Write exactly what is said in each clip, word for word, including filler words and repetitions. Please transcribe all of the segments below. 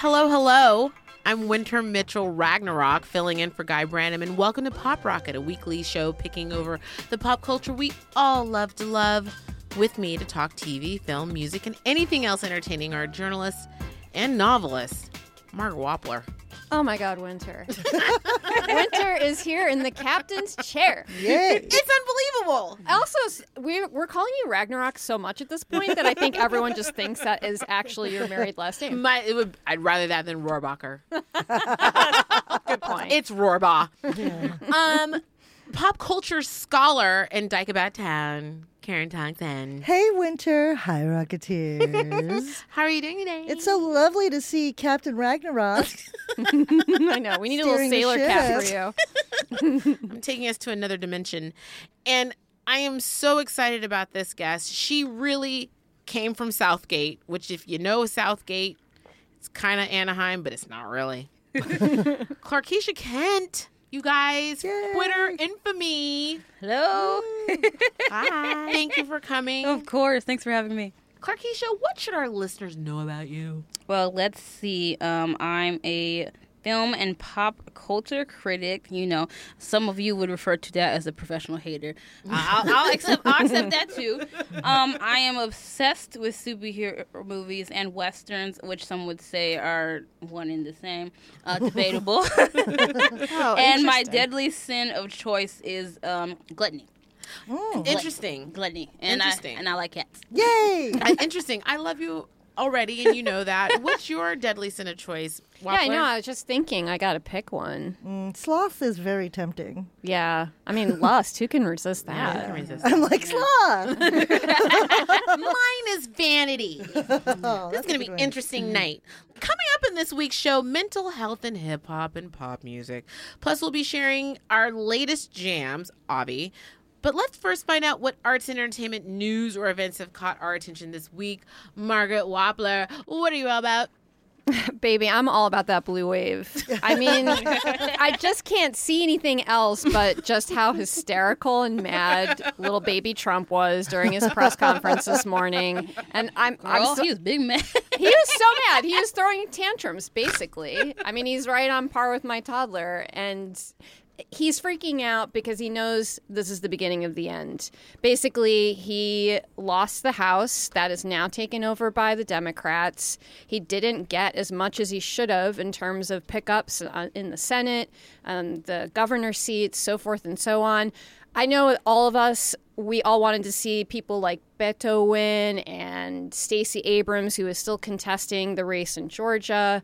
Hello, hello. I'm Winter Mitchell Ragnarok, filling in for Guy Branum, and welcome to Pop Rocket, a weekly show picking over the pop culture we all love to love. With me to talk T V, film, music, and anything else entertaining are journalists and novelists, Margaret Wappler. Oh my God, Winter. Winter is here in the captain's chair. Yay. It's unbelievable. Also, we're, we're calling you Ragnarok so much at this point that I think everyone just thinks that is actually your married last name. My, it would, I'd rather that than Rohrbacher. Good point. It's Rohrbaugh. um, pop culture scholar and Dyke About Town, Karen Tongson. Hey, Winter. Hi, Rocketeers. How are you doing today? It's so lovely to see Captain Ragnarok. I know. We need a little Steering the sailor ship. cat for you. I'm taking us to another dimension. And I am so excited about this guest. She really came from Southgate, which if you know Southgate, it's kind of Anaheim, but it's not really. Clarkeisha Kent, you guys, Yay. Twitter infamy. Hello. Hi. Thank you for coming. Of course. Thanks for having me. Clarkeisha, what should our listeners know about you? Well, let's see. Um, I'm a film and pop culture critic. You know, some of you would refer to that as a professional hater. Uh, I'll, I'll accept. I'll accept that too. Um, I am obsessed with superhero movies and westerns, which some would say are one and the same. Uh, debatable. Oh, And my interesting. deadly sin of choice is um, gluttony. Oh. Interesting. Gluttony. And Interesting. I, and I like cats. Yay. I, interesting. I love you already, and you know that. What's your deadly sin of choice? Yeah, I Wappler? know. I was just thinking I got to pick one. Mm, sloth is very tempting. Yeah. I mean, lust. Who can resist Yeah, that? I can resist. I'm like, sloth. Mine is vanity. Oh, This is that's going a to be good one. interesting night. Coming up in this week's show, mental health and hip hop and pop music. Plus, we'll be sharing our latest jams, Avi. But let's first find out what arts and entertainment news or events have caught our attention this week. Margaret Wappler, what are you all about? Baby, I'm all about that blue wave. I mean, I just can't see anything else but just how hysterical and mad little baby Trump was during his press conference this morning. And I'm, I'm Girl, so, he was big mad. he was so mad. He was throwing tantrums, basically. I mean, he's right on par with my toddler. And he's freaking out because he knows this is the beginning of the end. Basically, he lost the House. That is now taken over by the Democrats. He didn't get as much as he should have in terms of pickups in the Senate, um, the governor seats, so forth and so on. I know all of us, we all wanted to see people like Beto win and Stacey Abrams, who is still contesting the race in Georgia.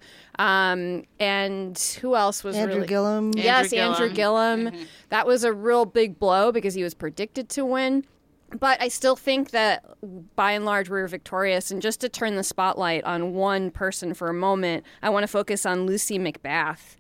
Um, and who else was Andrew really... Gillum. Yes, Andrew Andrew Gillum. Gillum. That was a real big blow because he was predicted to win. But I still think that by and large we were victorious. And just to turn the spotlight on one person for a moment, I want to focus on Lucy McBath.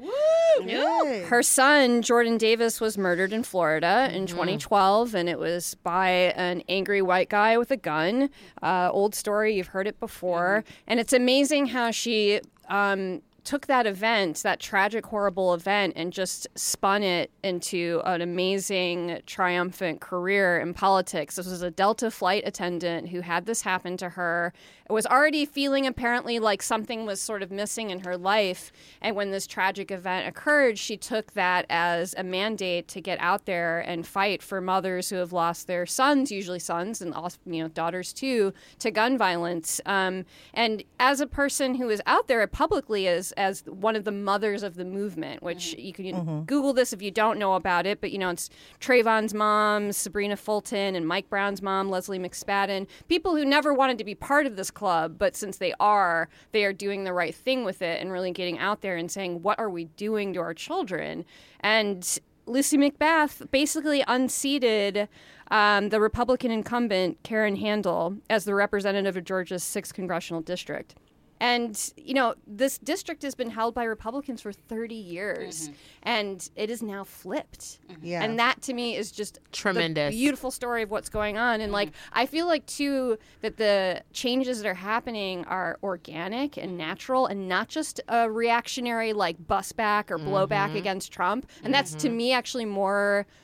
Yay. Her son, Jordan Davis, was murdered in Florida in twenty twelve, and it was by an angry white guy with a gun. Uh, old story, you've heard it before. And it's amazing how she um, took that event, that tragic, horrible event, and just spun it into an amazing, triumphant career in politics. This was a Delta flight attendant who had this happen to her. It was already feeling apparently like something was sort of missing in her life. And when this tragic event occurred, she took that as a mandate to get out there and fight for mothers who have lost their sons, usually sons, and also, you know, daughters too, to gun violence. Um, and as a person who is out there publicly as as one of the mothers of the movement, which you can Mm-hmm. Google this if you don't know about it, but you know, it's Trayvon's mom, Sabrina Fulton, and Mike Brown's mom, Leslie McSpadden, people who never wanted to be part of this club, but since they are, they are doing the right thing with it and really getting out there and saying, what are we doing to our children? And Lucy McBath basically unseated um, the Republican incumbent, Karen Handel, as the representative of Georgia's sixth congressional district. And, you know, this district has been held by Republicans for thirty years, mm-hmm. and it is now flipped. Mm-hmm. Yeah. And that, to me, is just Tremendous. the beautiful story of what's going on. And, mm-hmm. like, I feel like, too, that the changes that are happening are organic and natural and not just a reactionary, like, bus back or blowback mm-hmm. against Trump. And mm-hmm. that's, to me, actually more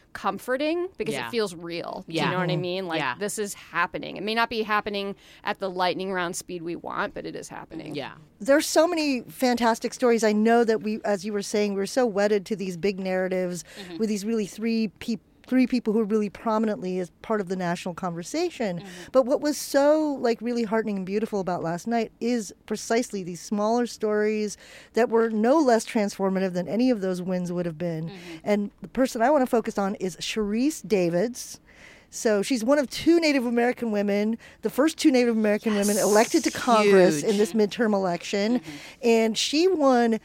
comforting because Yeah. it feels real. Do Yeah. you know what I mean? Like Yeah. this is happening. It may not be happening at the lightning round speed we want, but it is happening. Yeah. There's so many fantastic stories. I know that we, as you were saying, we're so wedded to these big narratives Mm-hmm. with these really three people. Three people who are really prominently as part of the national conversation. Mm-hmm. But what was so like really heartening and beautiful about last night is precisely these smaller stories that were no less transformative than any of those wins would have been. Mm-hmm. And the person I want to focus on is Sharice Davids. So she's one of two Native American women, the first two Native American women elected to Congress Huge. in this midterm election. And she won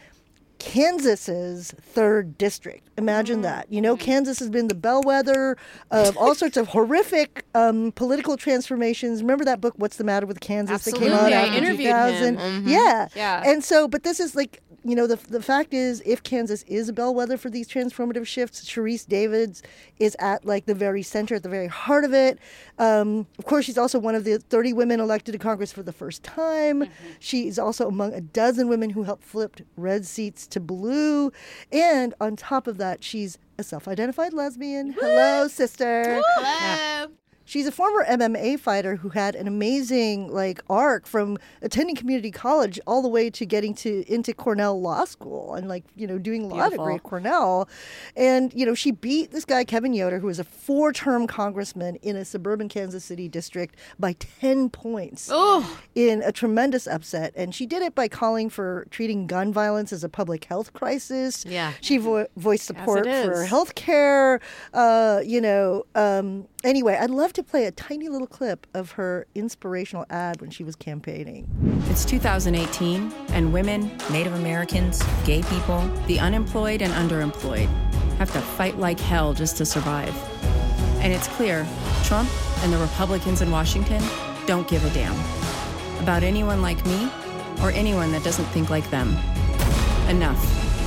Kansas's third district. Imagine that. You know, Kansas has been the bellwether of all sorts of horrific um, political transformations. Remember that book, What's the Matter with Kansas, that came out Absolutely. I after interviewed two thousand? him. Yeah. Yeah. And so, but this is like, you know, the the fact is, if Kansas is a bellwether for these transformative shifts, Sharice Davids is at like the very center, at the very heart of it. Um, of course, she's also one of the thirty women elected to Congress for the first time. Mm-hmm. She is also among a dozen women who helped flip red seats to blue. And on top of that, she's a self-identified lesbian. Hello, sister. Hello. She's a former M M A fighter who had an amazing like arc from attending community college all the way to getting to into Cornell Law School and like, you know, doing law Beautiful. degree at Cornell. And, you know, she beat this guy, Kevin Yoder, who was a four-term congressman in a suburban Kansas City district by ten points Oh. in a tremendous upset. And she did it by calling for treating gun violence as a public health crisis. Yeah. She vo- voiced support it for is. health care. Uh, you know, um, anyway, I'd love to play a tiny little clip of her inspirational ad when she was campaigning. It's two thousand eighteen, and women, Native Americans, gay people, the unemployed and underemployed have to fight like hell just to survive. And it's clear Trump and the Republicans in Washington don't give a damn about anyone like me or anyone that doesn't think like them. Enough.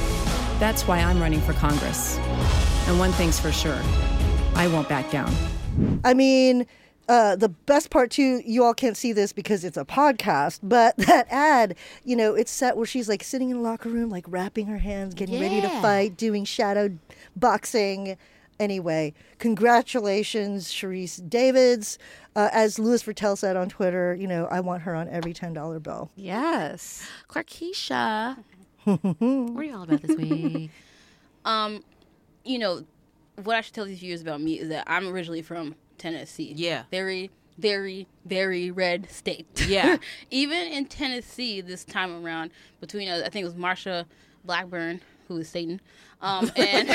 That's why I'm running for Congress. And one thing's for sure, I won't back down. I mean, uh, the best part too, you all can't see this because it's a podcast, but that ad, you know, it's set where she's like sitting in a locker room, like wrapping her hands, getting ready to Yeah. fight, doing shadow boxing. Anyway, congratulations, Sharice Davids. Uh, as Louis Vertel said on Twitter, you know, I want her on every ten dollar bill. Yes. Clarkeisha. What are you all about this week? Um, you know, what I should tell these viewers about me is that I'm originally from Tennessee. Yeah. Very, very, very red state. Yeah. Even in Tennessee this time around, between, uh, I think it was Marsha Blackburn, who is Satan, um, and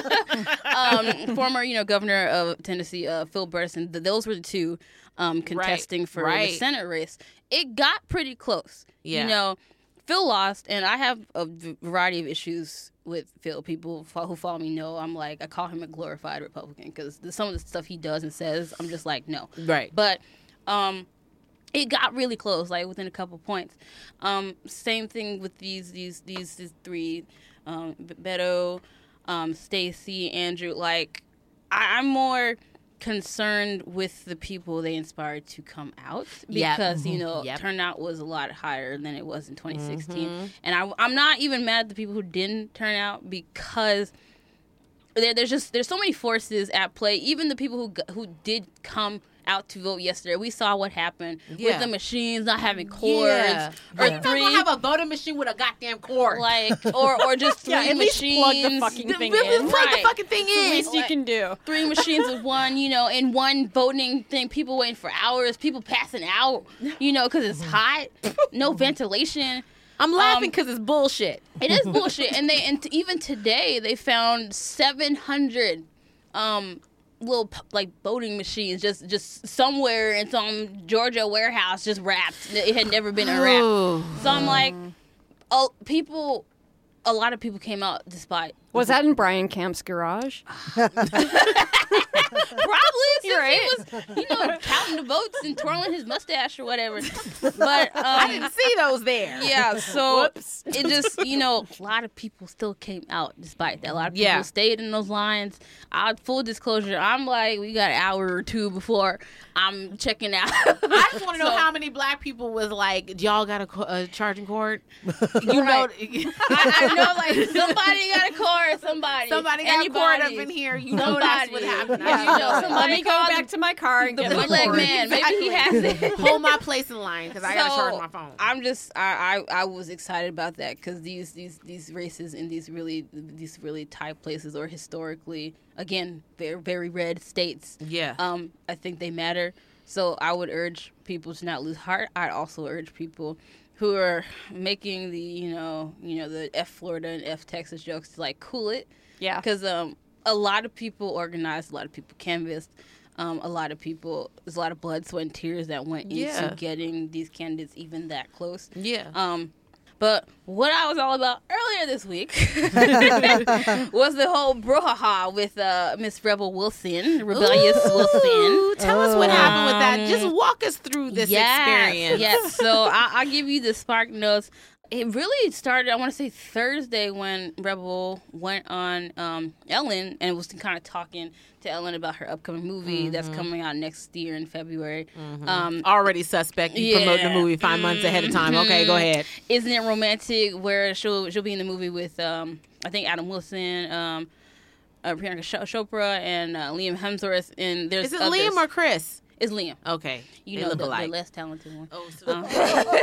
um, former, you know, governor of Tennessee, uh, Phil Burson. Th- those were the two um, contesting for right. the Senate race. It got pretty close. Yeah. You know, Phil lost, and I have a v- variety of issues with Phil. People fo- who follow me know I'm like, I call him a glorified Republican because some of the stuff he does and says, I'm just like, no. Right. But um, it got really close, like within a couple points. Um, same thing with these these these, these three, um, B- Beto, um, Stacey, Andrew. Like, I- I'm more concerned with the people they inspired to come out Yep. because you know Yep. turnout was a lot higher than it was in twenty sixteen, and I, I'm not even mad at the people who didn't turn out because there, there's just there's so many forces at play. Even the people who g- who did come out to vote yesterday, we saw what happened Yeah. with the machines not having cords Yeah. or You're not three gonna have a voting machine with a goddamn cord. like or or just three Yeah, at least machines. plug the fucking thing Really in. plug the Right. fucking thing in. Least you can do. Three machines with one, you know, in one voting thing. People waiting for hours. People passing out, you know, because it's hot. No ventilation. I'm laughing Um, because it's bullshit. It is bullshit. And they and t- even today they found seven hundred um, little p- like voting machines just just somewhere in some Georgia warehouse just wrapped. It had never been unwrapped. Oh. So I'm like, oh, people. A lot of people came out despite. Was that in Brian Camp's garage? Probably, since Right. he was, you know, counting counting the votes and twirling his mustache or whatever. But um, I didn't see those there. Yeah, so Whoops. it just, you know, a lot of people still came out despite that. A lot of people Yeah. stayed in those lines. I, full disclosure, I'm like, we got an hour or two before I'm checking out. I just want to know So- how many black people was like, y'all got a, co- a charging cord? You know, I, I know, like, somebody got a cord, somebody. somebody got a cord up Anybody. in here. You know that's what happened. Yeah, you know, Let somebody me go called back to my car and the get my bootleg cord. man. Maybe he has it. Hold my place in line because I got to So, charge my phone. I'm just I, I, I was excited about that because these, these these races in these really these really tight places or historically again very very red states. Yeah. Um, I think they matter. So I would urge people to not lose heart. I'd also urge people who are making the you know you know the F Florida and F Texas jokes to like cool it. Yeah. Because um a lot of people organized, a lot of people canvassed. Um, a lot of people, there's a lot of blood, sweat, and tears that went into Yeah. getting these candidates even that close. Yeah. Um, but what I was all about earlier this week was the whole brouhaha with uh, Miss Rebel Wilson, Rebellious Wilson. Ooh, tell us what happened with that. Um, Just walk us through this yes, experience. Yes. So I, I'll give you the spark notes. It really started, I want to say Thursday when Rebel went on um, Ellen and was kind of talking to Ellen about her upcoming movie that's coming out next year in February. Um, Already suspect. You Yeah. promoting the movie five months ahead of time. Okay, go ahead. Isn't It Romantic, where she'll she'll be in the movie with um, I think Adam Wilson, um, uh, Priyanka Chopra, and uh, Liam Hemsworth. And there's Is it others. Liam or Chris? It's Liam. Okay. You they know, look the, the alike. less talented one. Oh, so- Um,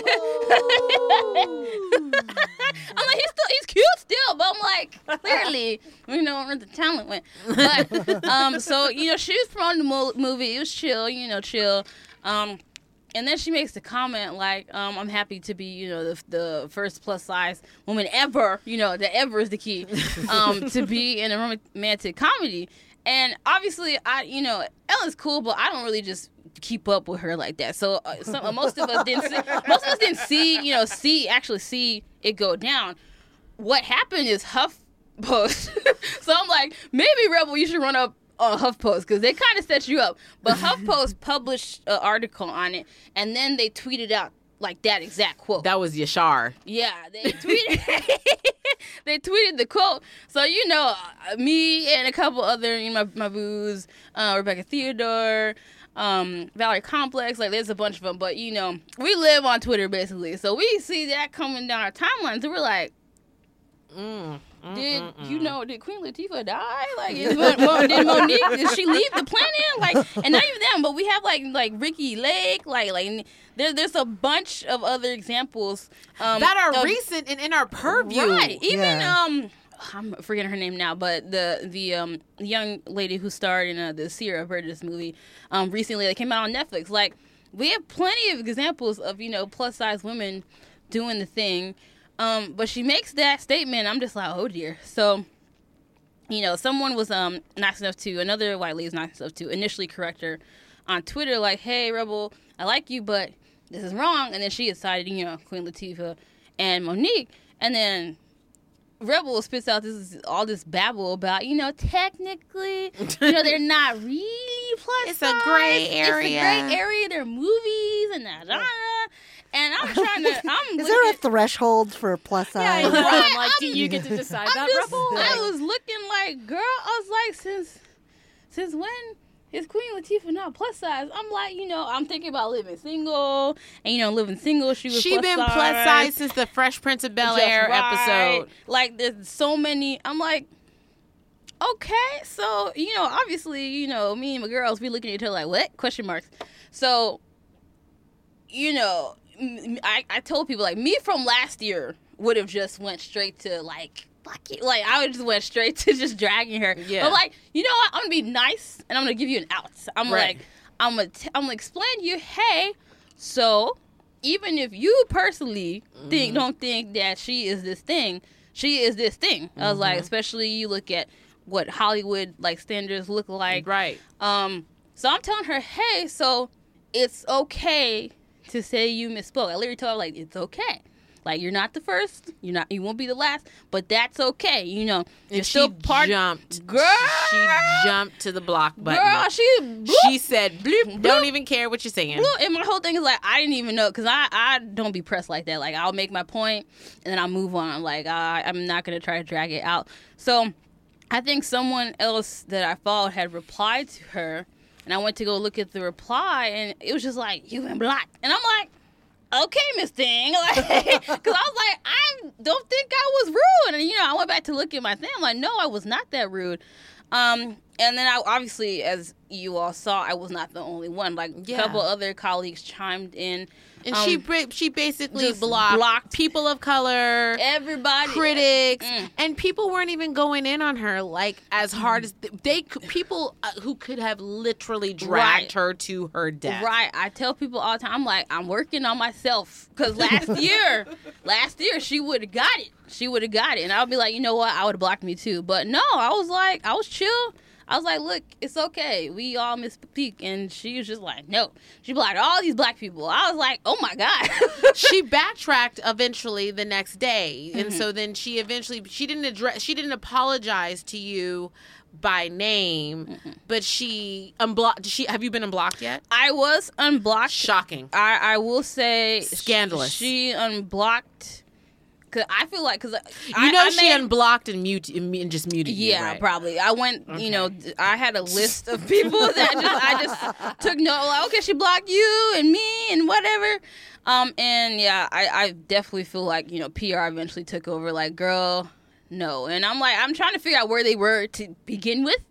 I'm like, he's still he's cute still, but I'm like, clearly, you know, where the talent went. But um, so you know, she was promoting the mo- movie. It was chill, you know, chill. Um, and then she makes the comment like, um, "I'm happy to be, you know, the, the first plus size woman ever. You know, the ever is the key um, to be in a romantic comedy." And obviously, I, you know, Ellen's cool, but I don't really just keep up with her like that. So uh, some, uh, most of us didn't see, most of us didn't see, you know, see actually see it go down. What happened is HuffPost. So I'm like, maybe Rebel, you should run up on HuffPost because they kind of set you up. But HuffPost published an article on it, and then they tweeted out like that exact quote. That was Yashar. Yeah, they tweeted. They tweeted the quote. So you know, uh, me and a couple other, you know, my my boos, uh, Rebecca Theodore, um, Valerie Complex. Like, there's a bunch of them. But you know, we live on Twitter basically, so we see that coming down our timelines, and we're like, Mm, mm, did mm, mm. you know? Did Queen Latifah die? Like, is, Mo- Mo- did Monique? Did she leave the planet? Like, and not even them, but we have like like Ricky Lake. Like like there, there's a bunch of other examples um, that are of- recent and in our purview. Right. Even Yeah. um I'm forgetting her name now, but the the um young lady who starred in uh, the Sierra Burgess movie um recently that came out on Netflix. Like, we have plenty of examples of, you know, plus size women doing the thing. Um, but she makes that statement. I'm just like, oh dear. So, you know, someone was um nice enough to, another white lady was nice enough to initially correct her on Twitter, like, hey, Rebel, I like you, but this is wrong. And then she decided, you know, Queen Latifah and Monique. And then Rebel spits out this all this babble about, you know, technically, you know, they're not really plus It's a size. gray It's area. a gray area. They're movies and that. da, da, da. And I'm trying to. I'm Is there a looking- threshold for plus size? Yeah, I know. Right, I'm like, do I'm- you get to decide I'm that, just- Rebel? I was looking like, girl, I was like, since since when is Queen Latifah not plus size? I'm like, you know, I'm thinking about living single, and you know, living single, she was She plus been size. plus size since the Fresh Prince of Bel Just Air right. episode. Like, there's so many. I'm like, okay, so you know, obviously, you know, me and my girls, we looking at each other like, what? Question marks. So, you know, m- I I told people like, me from last year would have just went straight to like. Fuck it. Like, I would just went straight to just dragging her. Yeah. But like, you know what? I'm gonna be nice and I'm gonna give you an out. I'm Right. like, I'm gonna t- I'm gonna explain to you, hey, so even if you personally think don't think that she is this thing, she is this thing. I was like, especially you look at what Hollywood like standards look like. Right. Um, so I'm telling her, hey, so it's okay to say you misspoke. I literally told her, like, it's okay. Like, you're not the first. You're not. You won't be the last. But that's okay. You know, you're And still she part. jumped. Girl, She jumped to the block button. girl, she. Bloop, She said, bloop, Bloop. don't even care what you're saying. bloop. And my whole thing is like, I didn't even know, because I, I don't be pressed like that. Like, I'll make my point and then I'll move on. Like, I, I'm not gonna try to drag it out. So, I think someone else that I followed had replied to her, and I went to go look at the reply, and it was just like, you've been blocked. And I'm like, okay, Miss Thing. Like, because I was like, I don't think I was rude. And, you know, I went back to look at my thing. I'm like, no, I was not that rude. Um, and then I obviously, as you all saw, I was not the only one. Like, Yeah. a couple other colleagues chimed in. And Um, she bra- she basically just blocked, blocked people of color, everybody. critics, Mm. and people weren't even going in on her like as hard as th- they could. People uh, who could have literally dragged Right. her to her death. Right. I tell people all the time, I'm like, I'm working on myself. Because last year, last year, she would have got it. She would have got it. And I would be like, you know what? I would have blocked me too. But no, I was like, I was chill. I was like, look, it's okay. We all misspeak. And she was just like, no. She blocked all these black people. I was like, oh my God. She backtracked eventually the next day, and Mm-hmm. so then she eventually she didn't address she didn't apologize to you by name, Mm-hmm. but she unblocked. She have you been unblocked yet? I was unblocked. Shocking. I, I will say. Scandalous. She unblocked. Cause I feel like, cause You I, know I she made- unblocked and mute and just muted you, Yeah, right? probably. I went, you know, I had a list of people that just, I just took note, like, okay, she blocked you and me and whatever. Um, and yeah, I, I definitely feel like, you know, P R eventually took over, like, girl, no. And I'm like, I'm trying to figure out where they were to begin with.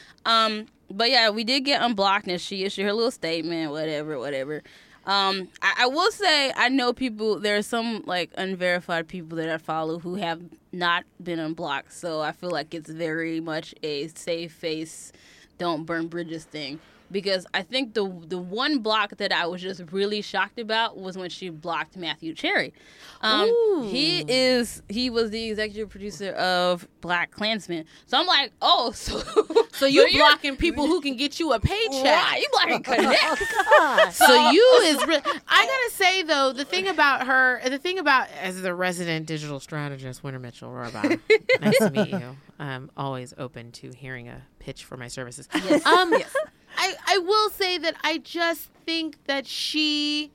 Um, but yeah, we did get unblocked and she issued her little statement, whatever, whatever. Um, I, I will say I know people. There are some like unverified people that I follow who have not been unblocked. So I feel like it's very much a save face, don't burn bridges thing. Because I think the the one block that I was just really shocked about was when she blocked Matthew Cherry. Um, Ooh. he is he was the executive producer of Black Klansman. So I'm like, oh, so So you you're- blocking people who can get you a paycheck. Right, you blocking Connect. So you is re- I gotta say though, the thing about her, the thing about as the resident digital strategist, Winter Mitchell Rohrbaugh, nice to meet you. I'm always open to hearing a pitch for my services. Yes. Um, Yes. I I will say that I just think that she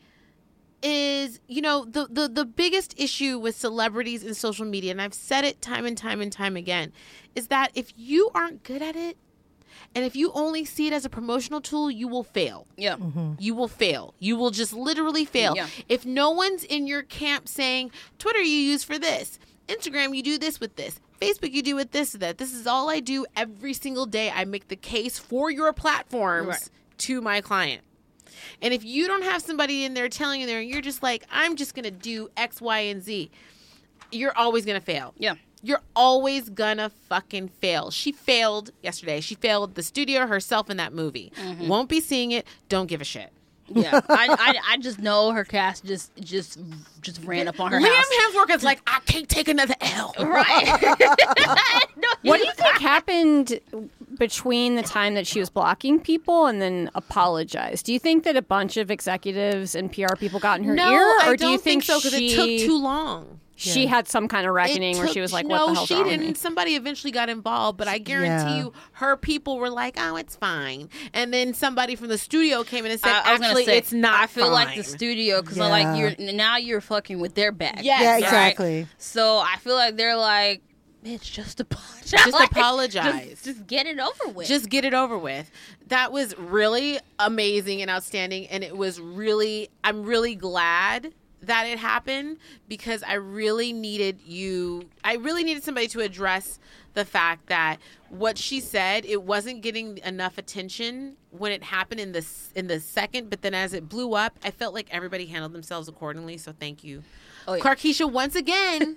is, you know, the, the the biggest issue with celebrities in social media, and I've said it time and time and time again, is that if you aren't good at it, and if you only see it as a promotional tool, you will fail. Yeah. You will fail. You will just literally fail. Yeah. If no one's in your camp saying, Twitter you use for this, Instagram you do this with this, Facebook you do with this, that. This is all I do every single day. I make the case for your platforms Right. to my client. And if you don't have somebody in there telling you there, and you're just like, I'm just going to do X, Y, and Z, you're always going to fail. Yeah. You're always gonna fucking fail. She failed yesterday. She failed the studio, herself in that movie. Mm-hmm. Won't be seeing it. Don't give a shit. Yeah, I, I, I just know her cast just just just ran up on her Liam house. Hemsworth is like, I can't take another L. Right. No, What do you think happened between the time that she was blocking people and then apologized? Do you think that a bunch of executives and P R people got in her No, ear, I or don't do you think, so because she it took too long. she had some kind of reckoning It where took- she was like, no, "What the hell's she wrong with didn't. me?" Somebody eventually got involved, but I guarantee Yeah. you, her people were like, "Oh, it's fine." And then somebody from the studio came in and said, I, I was "Actually, gonna say, it's not." I feel fine. like the studio because Yeah. like you're now you're fucking with their bag. Yes. Yeah, Right. exactly. So I feel like they're like, bitch, just apologize. Just Like, apologize. Just, just get it over with. Just get it over with. That was really amazing and outstanding, and it was really. I'm really glad that it happened because I really needed you. I really needed somebody to address the fact that what she said, it wasn't getting enough attention when it happened in the in the second, but then as it blew up, I felt like everybody handled themselves accordingly. So thank you, Oh, yeah. Clarkeisha, once again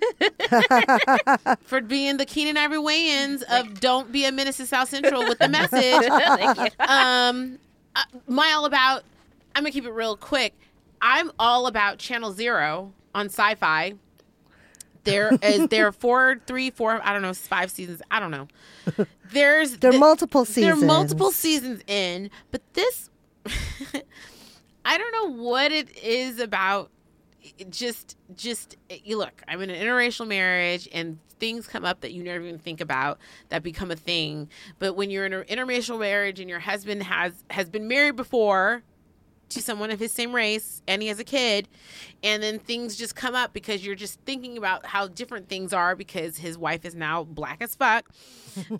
for being the Keenan Ivory Wayans of "Don't be a menace to South Central" with the message. Thank you. um, uh, my all about. I'm gonna keep it real quick. I'm all about Channel Zero on Sci-Fi. There is there are four, three, four. I don't know, five seasons. I don't know. There's There are th- multiple There are seasons. multiple seasons in, but this, I don't know what it is about it just, just you look. I'm in an interracial marriage, and things come up that you never even think about that become a thing. But when you're in an interracial marriage and your husband has has been married before to someone of his same race, and he has a kid, and then things just come up because you're just thinking about how different things are because his wife is now black as fuck. Um,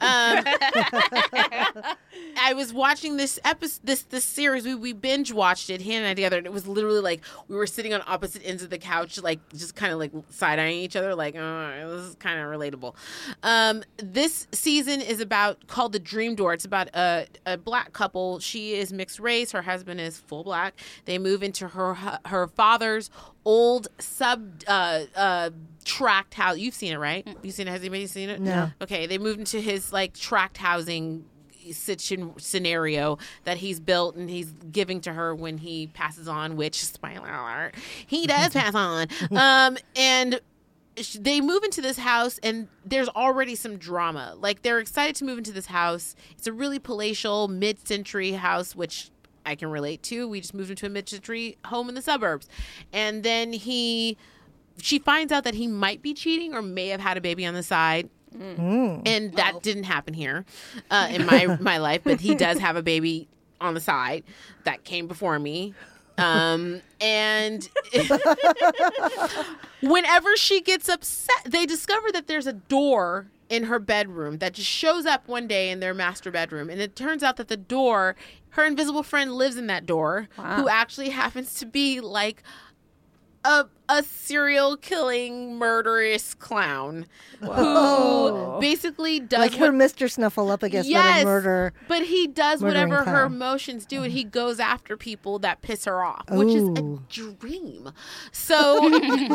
I was watching this episode, this this series. We we binge watched it, Hannah and I together, and it was literally like we were sitting on opposite ends of the couch, like just kind of like side eyeing each other, like oh, this is kind of relatable. Um, this season is about called The Dream Door. It's about a a black couple. She is mixed race. Her husband is full black. They move into her her father's old sub uh, uh, tract house. You've seen it, right? You've seen it. Has anybody seen it? No. Okay, they moved into his like tract housing situ- scenario that he's built and he's giving to her when he passes on. Which, spoiler alert, he does pass on. Um, and they move into this house, and there's already some drama. Like they're excited to move into this house. It's a really palatial mid-century house, which I can relate to. We just moved into a mid-century home in the suburbs. And then he, she finds out that he might be cheating or may have had a baby on the side. Mm. And that Uh-oh. didn't happen here uh, in my, my life, but he does have a baby on the side that came before me. Um, and whenever she gets upset, they discover that there's a door in her bedroom that just shows up one day in their master bedroom. And it turns out that the door, her invisible friend lives in that door, wow. who actually happens to be like a a serial killing murderous clown. Whoa. Who basically does like her what, Mister Snuffleupagus, yes, but a murder. But he does whatever clown. her emotions do, and he goes after people that piss her off, which Ooh. is a dream. So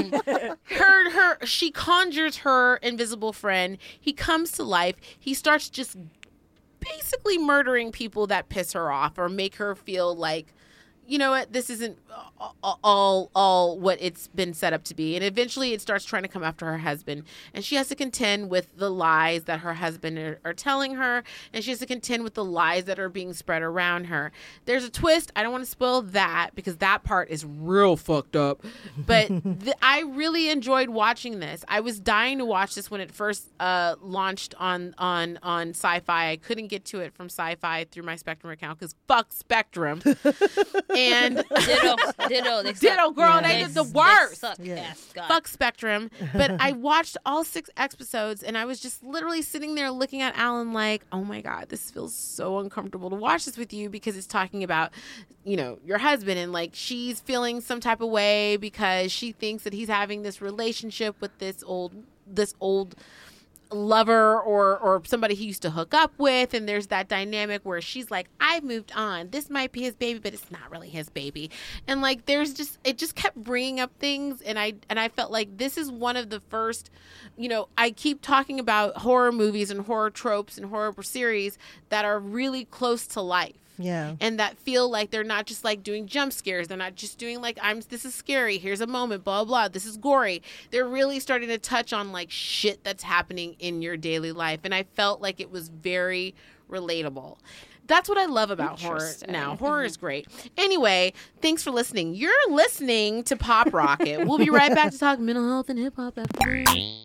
her her she conjures her invisible friend. He comes to life. He starts just basically murdering people that piss her off or make her feel like, you know what, this isn't all all what it's been set up to be. And eventually it starts trying to come after her husband. And she has to contend with the lies that her husband are, are telling her. And she has to contend with the lies that are being spread around her. There's a twist. I don't want to spoil that because that part is real fucked up. But th- I really enjoyed watching this. I was dying to watch this when it first uh, launched on, on, on Sci-Fi. I couldn't get to it from Sci-Fi through my Spectrum account because fuck Spectrum. And ditto, ditto, they ditto, suck. girl, Yeah. they They did the s- worst. They suck Yeah. ass, God. Fuck Spectrum. But I watched all six episodes, and I was just literally sitting there looking at Alan like, oh my God, this feels so uncomfortable to watch this with you because it's talking about, you know, your husband, and like she's feeling some type of way because she thinks that he's having this relationship with this old, this old lover or or somebody he used to hook up with, and there's that dynamic where she's like, I've moved on, this might be his baby but it's not really his baby, and like there's just it just kept bringing up things, and I and I felt like this is one of the first, you know, I keep talking about horror movies and horror tropes and horror series that are really close to life. Yeah. And that feel like they're not just like doing jump scares. They're not just doing like, I'm, this is scary. Here's a moment, blah, blah. This is gory. They're really starting to touch on like shit that's happening in your daily life. And I felt like it was very relatable. That's what I love about horror now. Horror is great. Anyway, thanks for listening. You're listening to Pop Rocket. We'll be right back to talk mental health and hip hop after this.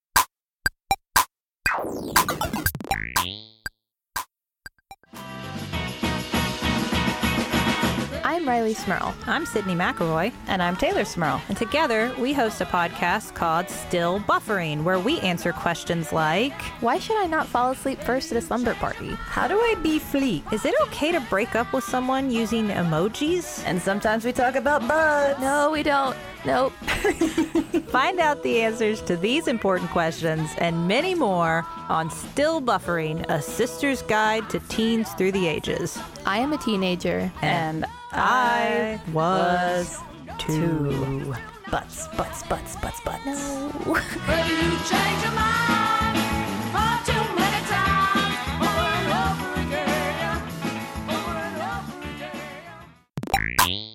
I'm Riley Smurl. I'm Sydney McElroy. And I'm Taylor Smurl. And together, we host a podcast called Still Buffering, where we answer questions like, Why should I not fall asleep first at a slumber party? how do I be fleet? Is it okay to break up with someone using emojis? And sometimes we talk about butts. No, we don't. Nope. Find out the answers to these important questions and many more on Still Buffering, a sister's guide to teens through the ages. I am a teenager. And I was too. Butts, butts, butts, butts, butts. No. But you change your mind far too many times, over and over again, over and over again.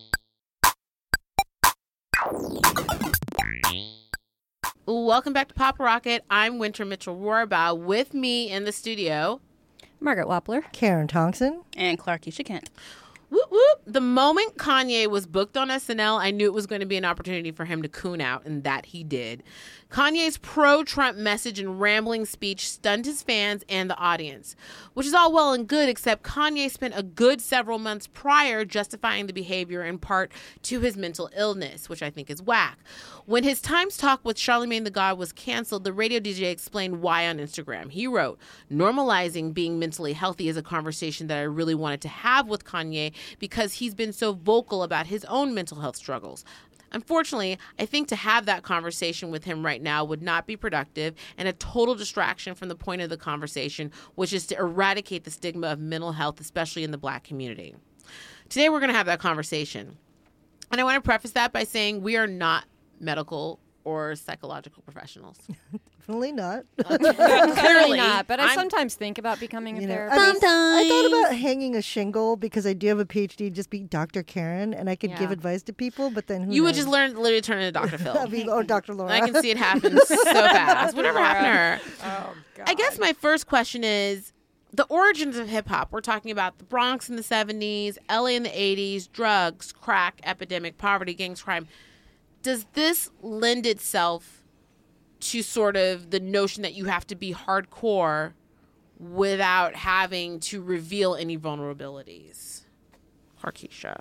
Welcome back to Pop Rocket. I'm Winter Mitchell Rohrbaugh. With me in the studio, Margaret Wappler. Karen Thompson. And Clark Isha Kent. Whoop, whoop. The moment Kanye was booked on S N L, I knew it was going to be an opportunity for him to coon out, and that he did. Kanye's pro-Trump message and rambling speech stunned his fans and the audience, which is all well and good, except Kanye spent a good several months prior justifying the behavior in part to his mental illness, which I think is whack. When his Times Talk with Charlemagne the God was canceled, the radio D J explained why on Instagram. He wrote, "Normalizing being mentally healthy is a conversation that I really wanted to have with Kanye because he's been so vocal about his own mental health struggles. Unfortunately, I think to have that conversation with him right now would not be productive and a total distraction from the point of the conversation, which is to eradicate the stigma of mental health, especially in the Black community." Today, we're going to have that conversation. And I want to preface that by saying we are not medical or psychological professionals. Definitely not. Clearly not, but I I'm- sometimes think about becoming a You know, therapist. I, mean, I thought about hanging a shingle because I do have a P H D, just be Doctor Karen, and I could give Yeah. advice to people, but then who You would knows? just learn, literally turn into Doctor Phil. I mean, or Doctor Laura. I can see it happen so fast. Whatever happened to her? Oh, God. I guess my first question is the origins of hip hop. We're talking about the Bronx in the seventies, L A in the eighties, drugs, crack, epidemic, poverty, gangs, crime. Does this lend itself to sort of the notion that you have to be hardcore without having to reveal any vulnerabilities? Harkeisha.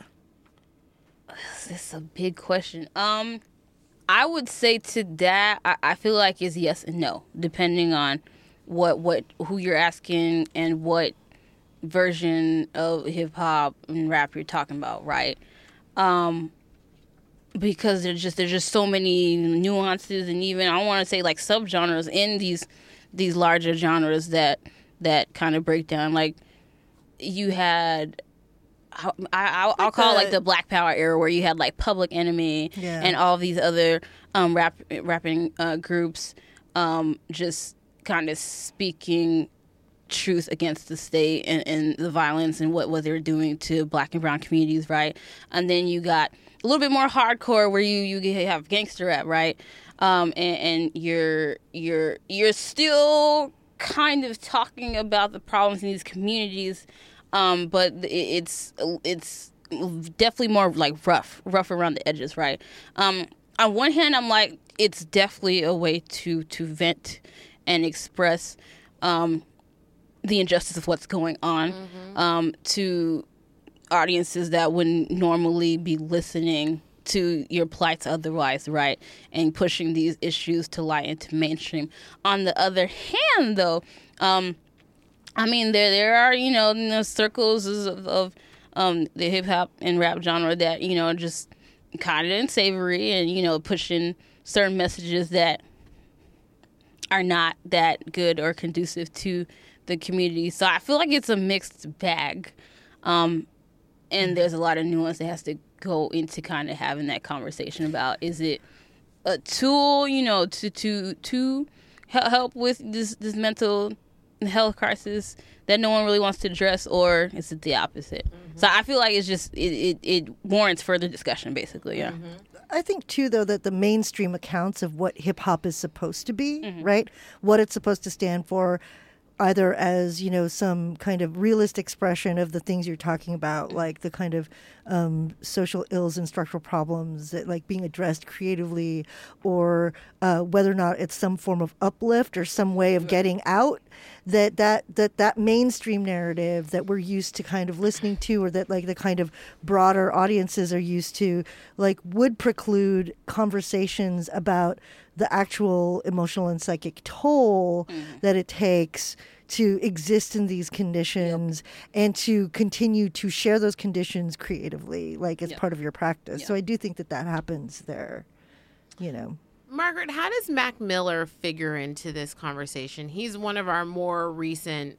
This is a big question. Um, I would say to that, I, I feel like it's yes and no, depending on what what who you're asking and what version of hip hop and rap you're talking about, right? Um, because there's just there's just so many nuances and even I want to say like subgenres in these these larger genres that that kind of break down. Like you had. I, I'll, I'll call it like the Black Power era, where you had like Public Enemy Yeah. and all these other um, rap rapping uh, groups, um, just kind of speaking truth against the state and, and the violence and what, what they were doing to Black and brown communities, right? And then you got a little bit more hardcore, where you you have gangster rap, right? Um, and, and you're you're you're still kind of talking about the problems in these communities. Um, but it- it's it's definitely more like rough, rough around the edges, right? Um, on one hand, I'm like, it's definitely a way to to vent and express um, the injustice of what's going on um, to audiences that wouldn't normally be listening to your plights otherwise, right? And pushing these issues to light into mainstream. On the other hand, though, um, I mean, there there are, you know, you know circles of, of um, the hip hop and rap genre that, you know, just kind of unsavory and, you know, pushing certain messages that are not that good or conducive to the community. So I feel like it's a mixed bag. Um, and there's a lot of nuance that has to go into kind of having that conversation about, is it a tool, you know, to to to hel- help with this this mental health crisis that no one really wants to address, or is it the opposite? Mm-hmm. So I feel like it's just it, it, it warrants further discussion, basically. Yeah. Mm-hmm. I think too, though, that the mainstream accounts of what hip hop is supposed to be, Mm-hmm. right? What it's supposed to stand for, either as, you know, some kind of realist expression of the things you're talking about, like the kind of um, social ills and structural problems that like being addressed creatively, or uh, whether or not it's some form of uplift or some way of getting out, that that that that mainstream narrative that we're used to kind of listening to, or that like the kind of broader audiences are used to, like would preclude conversations about the actual emotional and psychic toll that it takes to exist in these conditions and to continue to share those conditions creatively, like as Yep. part of your practice. So I do think that that happens there, you know. Margaret, how does Mac Miller figure into this conversation? He's one of our more recent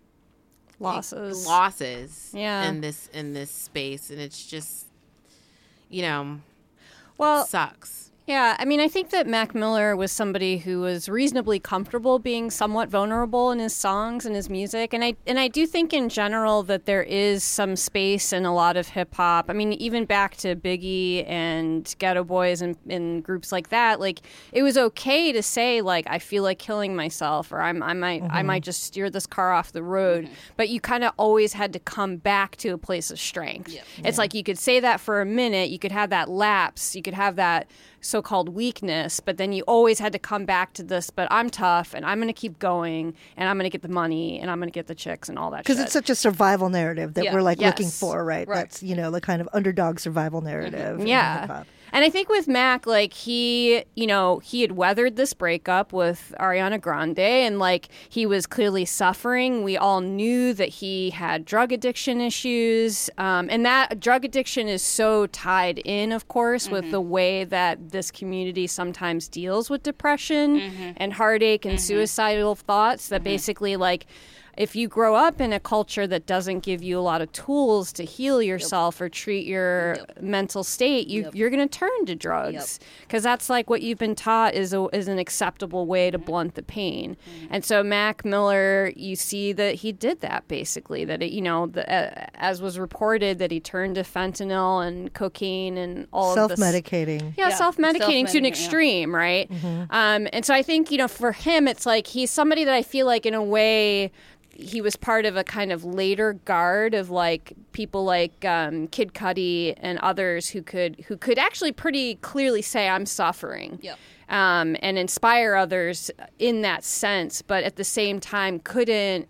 Losses. losses Yeah. in this in this space, and it's just, you know, Well, sucks. Yeah, I mean, I think that Mac Miller was somebody who was reasonably comfortable being somewhat vulnerable in his songs and his music, and I and I do think in general that there is some space in a lot of hip hop. I mean, even back to Biggie and Ghetto Boys and, and groups like that, like it was okay to say like I feel like killing myself, or I'm I might mm-hmm. I might just steer this car off the road, mm-hmm. but you kind of always had to come back to a place of strength. Yep. It's yeah. like you could say that for a minute, you could have that lapse, you could have that so-called weakness, but then you always had to come back to this, but I'm tough and I'm going to keep going and I'm going to get the money and I'm going to get the chicks and all that shit. Because it's such a survival narrative that yeah. we're like yes. looking for, right? right? That's, you know, the kind of underdog survival narrative. Mm-hmm. Yeah. And I think with Mac, like he, you know, he had weathered this breakup with Ariana Grande and like he was clearly suffering. We all knew that he had drug addiction issues. Um, and that drug addiction is so tied in, of course, mm-hmm. with the way that this community sometimes deals with depression mm-hmm. and heartache and mm-hmm. suicidal thoughts that mm-hmm. basically like, if you grow up in a culture that doesn't give you a lot of tools to heal yourself yep. or treat your yep. mental state, you, yep. you're going to turn to drugs because yep. that's like what you've been taught is a, is an acceptable way to blunt the pain. Mm-hmm. And so Mac Miller, you see that he did that basically, that, it, you know, the, uh, as was reported, that he turned to fentanyl and cocaine and all of this. Self-medicating. Yeah, yeah. self-medicating, self-medicating to an extreme, yeah. right? Mm-hmm. Um, and so I think, you know, for him, it's like he's somebody that I feel like in a way he was part of a kind of later guard of like people like um, Kid Cudi and others who could who could actually pretty clearly say I'm suffering yep. um, and inspire others in that sense, but at the same time couldn't,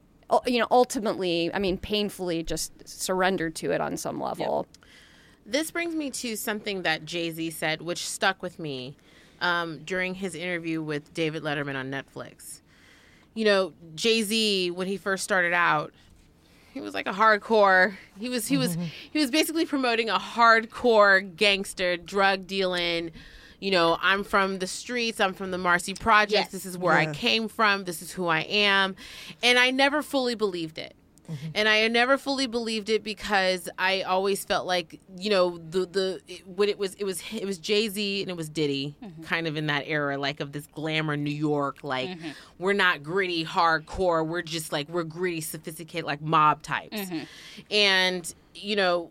you know, ultimately, I mean, painfully just surrendered to it on some level. Yep. This brings me to something that Jay-Z said, which stuck with me um, during his interview with David Letterman on Netflix. You know, Jay-Z, when he first started out, he was like a hardcore. He was he was mm-hmm. he was basically promoting a hardcore gangster drug dealing. You know, I'm from the streets. I'm from the Marcy Projects. Yes. This is where yeah. I came from. This is who I am, and I never fully believed it. Mm-hmm. And I never fully believed it because I always felt like, you know, the the it, what it was it was it was Jay-Z and it was Diddy, mm-hmm. kind of in that era, like of this glamour New York, like mm-hmm. we're not gritty hardcore, we're just like we're gritty, sophisticated, like mob types. Mm-hmm. And you know,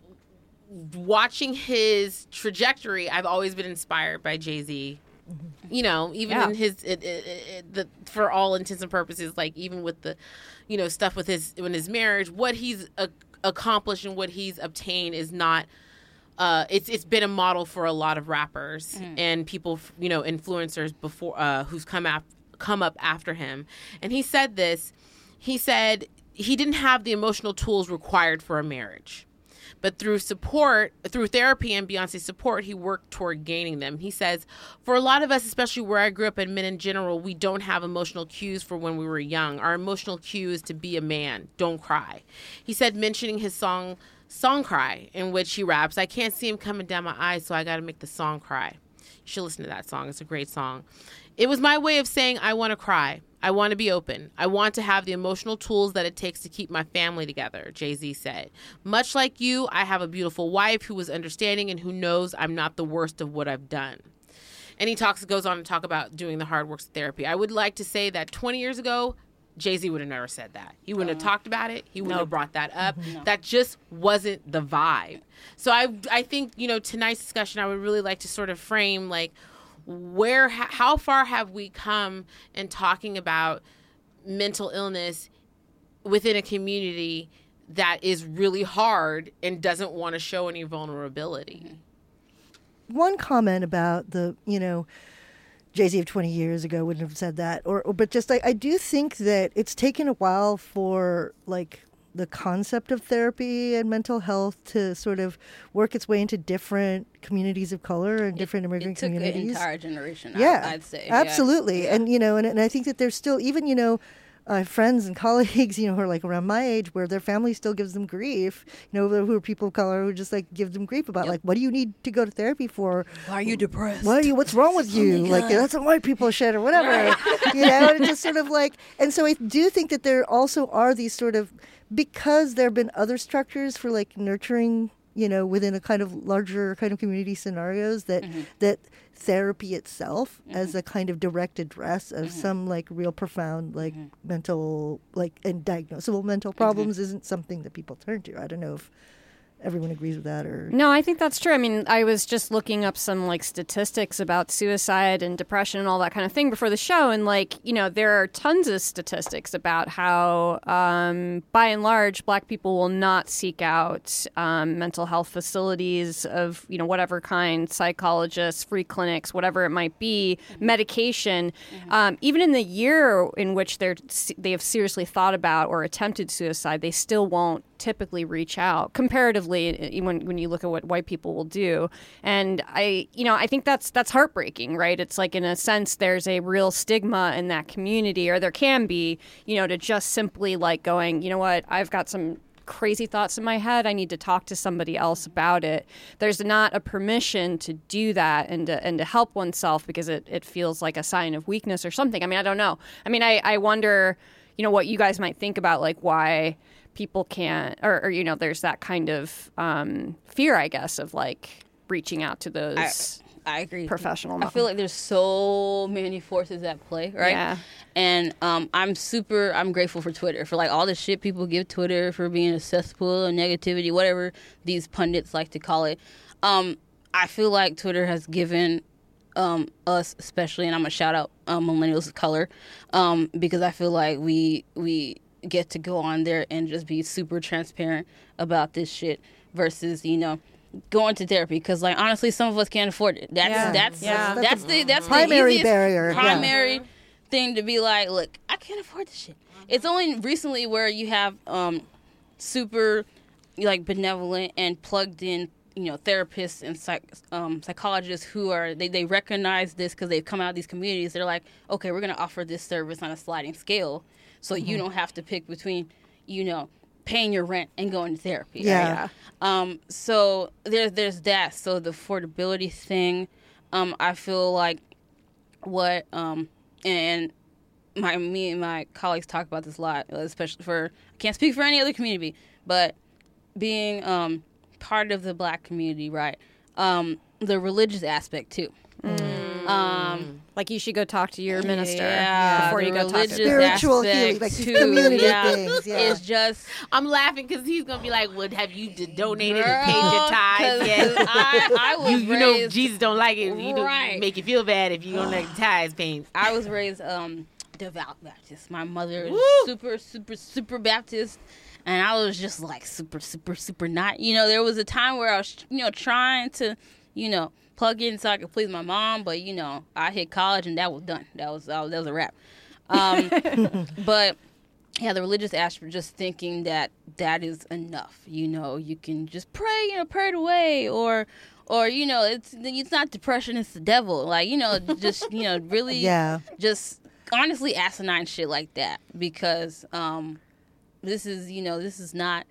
watching his trajectory, I've always been inspired by Jay-Z. Mm-hmm. You know, even yeah. in his it, it, it, the for all intents and purposes, like even with the, you know, stuff with his in his marriage, what he's a, accomplished and what he's obtained is not. Uh, it's it's been a model for a lot of rappers mm. and people, you know, influencers before uh, who's come up come up after him. And he said this. He said he didn't have the emotional tools required for a marriage. But through support, through therapy and Beyonce's support, he worked toward gaining them. He says, for a lot of us, especially where I grew up and men in general, we don't have emotional cues for when we were young. Our emotional cue is to be a man. Don't cry. He said, mentioning his song, Song Cry, in which he raps, I can't see him coming down my eyes, so I got to make the song cry. You should listen to that song. It's a great song. It was my way of saying I want to cry. I want to be open. I want to have the emotional tools that it takes to keep my family together, Jay-Z said. Much like you, I have a beautiful wife who is understanding and who knows I'm not the worst of what I've done. And he talks, goes on to talk about doing the hard works of therapy. I would like to say that twenty years ago, Jay-Z would have never said that. He wouldn't uh, have talked about it. He wouldn't nope. have brought that up. No. That just wasn't the vibe. So I, I think, you know, tonight's discussion, I would really like to sort of frame like, where how far have we come in talking about mental illness within a community that is really hard and doesn't want to show any vulnerability? One comment about the, you know, Jay-Z of twenty years ago wouldn't have said that, or, or but just like I do think that it's taken a while for like the concept of therapy and mental health to sort of work its way into different communities of color and different it, immigrant it took communities. An entire generation, yeah, I'd say. Absolutely. Yeah. And, you know, and, and I think that there's still, even, you know, uh, friends and colleagues, you know, who are like around my age where their family still gives them grief, you know, who are people of color who just like give them grief about yep. like, what do you need to go to therapy for? Why are you depressed? What are you, what's wrong with you? Oh like, that's what white people shit or whatever, you know, and it's just sort of like, and so I do think that there also are these sort of, because there have been other structures for like nurturing you know, within a kind of larger kind of community scenarios that Mm-hmm. that therapy itself as a kind of direct address of Mm-hmm. some like real profound like mental like and diagnosable mental problems isn't something that people turn to. I don't know if everyone agrees with that or No, I think that's true. I mean, I was just looking up some like statistics about suicide and depression and all that kind of thing before the show, and like you know, there are tons of statistics about how, um, by and large, Black people will not seek out um, mental health facilities of you know whatever kind, psychologists, free clinics, whatever it might be, medication, um, even in the year in which they're they have seriously thought about or attempted suicide, they still won't typically reach out comparatively when when you look at what white people will do. And I you know I think that's that's heartbreaking, right? It's like in a sense there's a real stigma in that community, or there can be, you know, to just simply like going, you know what, I've got some crazy thoughts in my head, I need to talk to somebody else about it. There's not a permission to do that and to, and to help oneself because it, it feels like a sign of weakness or something. I mean, I don't know. I mean, I, I wonder, you know, what you guys might think about like why people can't, or, or you know, there's that kind of um, fear, I guess, of like reaching out to those I, I agree. professional. I feel like there's so many forces at play, right? Yeah. And um, I'm super, I'm grateful for Twitter, for like all the shit people give Twitter for being a cesspool of negativity, whatever these pundits like to call it. Um, I feel like Twitter has given um, us, especially, and I'm gonna shout out um, millennials of color, um, because I feel like we we get to go on there and just be super transparent about this shit versus, you know, going to therapy, because like honestly some of us can't afford it. That's Yeah. that's Yeah. that's, that's the that's primary the easiest barrier, yeah. primary thing to be like, look, I can't afford this shit. It's only recently where you have um super like benevolent and plugged in, you know, therapists and psych, um, psychologists who are they, they recognize this because they've come out of these communities. They're like, okay, we're going to offer this service on a sliding scale, so Mm-hmm. you don't have to pick between, you know, paying your rent and going to therapy. Yeah. Right? Um. So there's there's that. So the affordability thing, um, I feel like what um and my me and my colleagues talk about this a lot, especially for I can't speak for any other community, but being um part of the Black community, right? Um, the religious aspect too. Um, like you should go talk to your minister yeah, before the you go talk to religious Spiritual aspect healing, like these too, community yeah, things, yeah. It's just I'm laughing because he's gonna be like, "Well, have you d- donated Girl, and paid your tithes 'cause yet?" I, I was you, you know, raised, Jesus don't like it. You Right. don't make you feel bad if you don't like tithes paying. I was raised um devout Baptist. My mother is Woo! super, super, super Baptist, and I was just like super, super, super not. You know, there was a time where I was, you know, trying to, you know, plug in so I could please my mom, but you know, I hit college and that was done. That was that was, that was a wrap. Um, but yeah, the religious aspect, just thinking that that is enough. You know, you can just pray, you know, pray it away, or. Or, you know, it's it's not depression, it's the devil. Like, you know, just, you know, really Yeah. just honestly asinine shit like that, because um, this is, you know, this is not,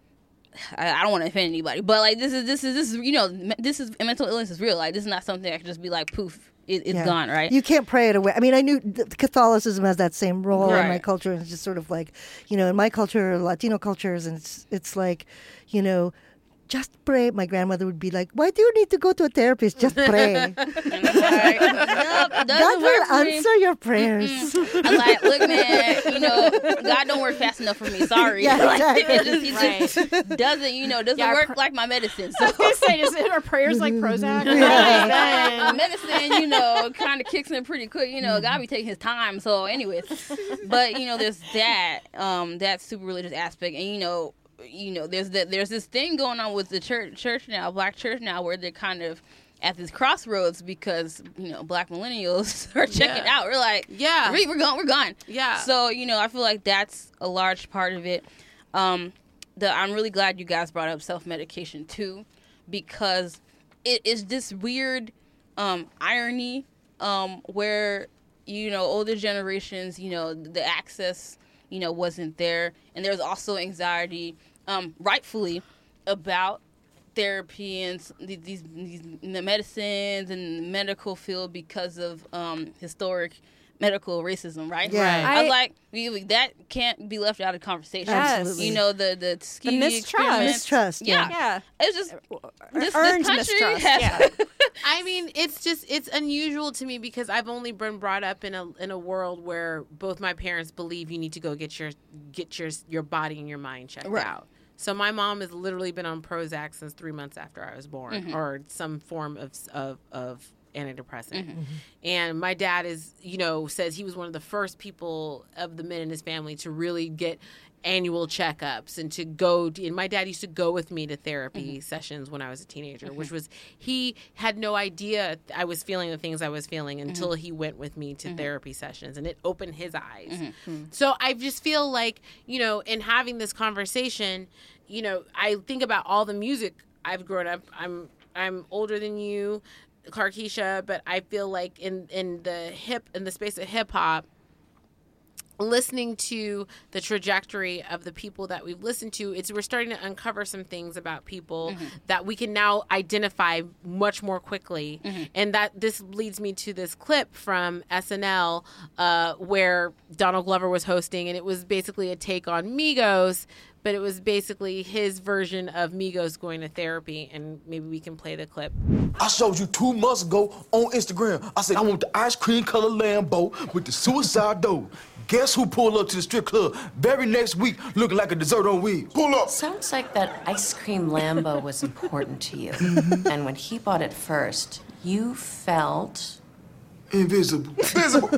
I, I don't want to offend anybody, but like this is, this is, this is, you know, me- this is, mental illness is real. Like, this is not something that can just be like, poof, it, it's Yeah. gone, right? You can't pray it away. I mean, I knew th- Catholicism has that same role in my Right. culture. And it's just sort of like, you know, in my culture, Latino cultures, and it's it's like, you know, just pray. My grandmother would be like, "Why do you need to go to a therapist? Just pray. And I'm like, nope, it doesn't God work will for me. answer your prayers." I'm like, look, man, you know, God don't work fast enough for me. Sorry. Yeah, Like, exactly. it just, it just doesn't, you know, doesn't Yeah, work pr- like my medicine. I So was gonna say, is it, are prayers like Prozac? medicine, you know, kind of kicks in pretty quick. You know, God be taking his time. So, anyways, but you know, there's that, um, that super religious aspect, and you know, you know, there's that, there's this thing going on with the church, church now, Black church now, where they're kind of at this crossroads because you know, Black millennials are checking Yeah. out. We're like, Yeah. we, we're gone, we're gone. Yeah. So you know, I feel like that's a large part of it. Um, the I'm really glad you guys brought up self medication too, because it is this weird um, irony um, where you know, older generations, you know, the access, you know, wasn't there, and there's also anxiety, um, rightfully, about therapy and s- these, these, these the medicines and the medical field because of um, historic medical racism, right? Yeah. I, I- like we, that can't be left out of conversation. Absolutely. You know, the the skinny mistrust. experiments. Mistrust, Yeah. Yeah. It's just this, Earned this country mistrust, has yeah. I mean, it's just it's unusual to me because I've only been brought up in a in a world where both my parents believe you need to go get your get your your body and your mind checked Right. out. So my mom has literally been on Prozac since three months after I was born, Mm-hmm. or some form of of of antidepressant. Mm-hmm. And my dad is, you know, says he was one of the first people of the men in his family to really get annual checkups and to go to, and my dad used to go with me to therapy Mm-hmm. sessions when I was a teenager, which was, he had no idea I was feeling the things I was feeling until Mm-hmm. he went with me to therapy sessions, and it opened his eyes. Mm-hmm. So I just feel like, you know, in having this conversation, you know, I think about all the music I've grown up. I'm I'm older than you, Clarkeisha, but I feel like in in the hip in the space of hip hop, listening to the trajectory of the people that we've listened to, it's we're starting to uncover some things about people that we can now identify much more quickly. And that this leads me to this clip from S N L uh, where Donald Glover was hosting, and it was basically a take on Migos, but it was basically his version of Migos going to therapy, and maybe we can play the clip. I showed you two months ago on Instagram. I said I want the ice cream colored Lambo with the suicide door. Guess who pulled up to the strip club very next week looking like a dessert on wheels? Pull up. Sounds like that ice cream Lambo was important to you. And when he bought it first, you felt Invisible. Invisible.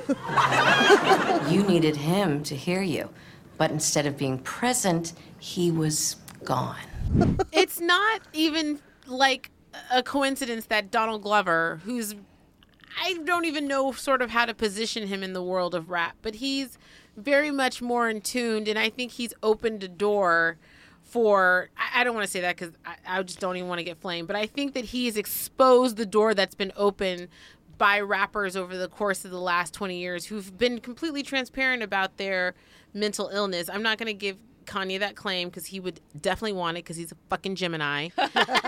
you needed him to hear you. But instead of being present, he was gone. It's not even like a coincidence that Donald Glover, who's, I don't even know sort of how to position him in the world of rap, but he's very much more in tuned, and I think he's opened a door for, I, I don't want to say that because I, I just don't even want to get flamed, but I think that he has exposed the door that's been open by rappers over the course of the last twenty years who've been completely transparent about their mental illness. I'm not going to give Kanye that claim because he would definitely want it because he's a fucking Gemini. But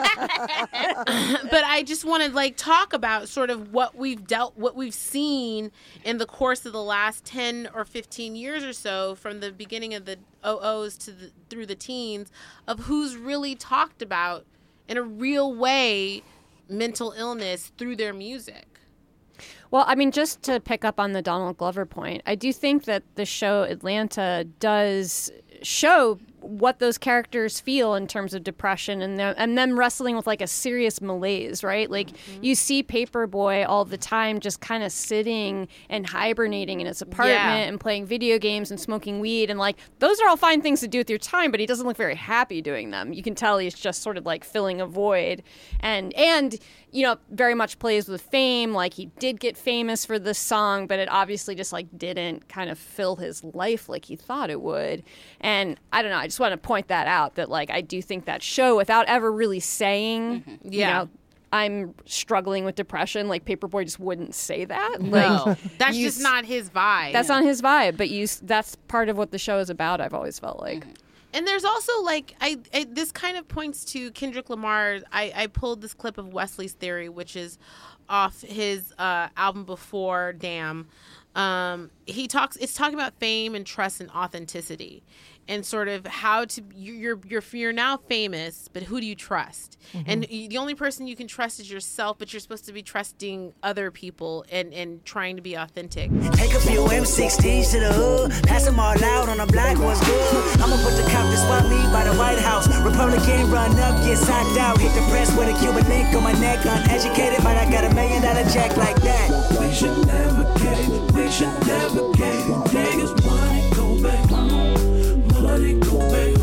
I just want to like talk about sort of what we've dealt, what we've seen in the course of the last ten or fifteen years or so, from the beginning of the oh ohs to the, through the teens, of who's really talked about in a real way mental illness through their music. Well, I mean, just to pick up on the Donald Glover point, I do think that the show Atlanta does show what those characters feel in terms of depression and them, and them wrestling with like a serious malaise, right? Like Mm-hmm. you see Paperboy all the time just kind of sitting and hibernating in his apartment Yeah. and playing video games and smoking weed, and like those are all fine things to do with your time, but he doesn't look very happy doing them. You can tell he's just sort of like filling a void, and and you know, very much plays with fame. Like he did get famous for this song, but it obviously just like didn't kind of fill his life like he thought it would. And I don't know, I just want to point that out, that like I do think that show, without ever really saying, Yeah. you know, I'm struggling with depression, like Paperboy just wouldn't say that. No, Like that's you just s- not his vibe. that's not his vibe, but you s- that's part of what the show is about, I've always felt like. And there's also like I, I this kind of points to Kendrick Lamar. I, I pulled this clip of Wesley's Theory, which is off his uh, album before Damn. Um, he talks. It's talking about fame and trust and authenticity, and sort of how to you're you're you're now famous, but who do you trust? And y- the only person you can trust is yourself, but you're supposed to be trusting other people and and trying to be authentic. Take a few M sixteens to the hood, pass them all out on the block, what's good? I'ma put the cop to swap me by the White House. Republican run up, get socked out, hit the press with a Cuban link on my neck. Uneducated, but I got a million dollar check like that. We should never cave, we should never cave. Niggas, money go back home, money go back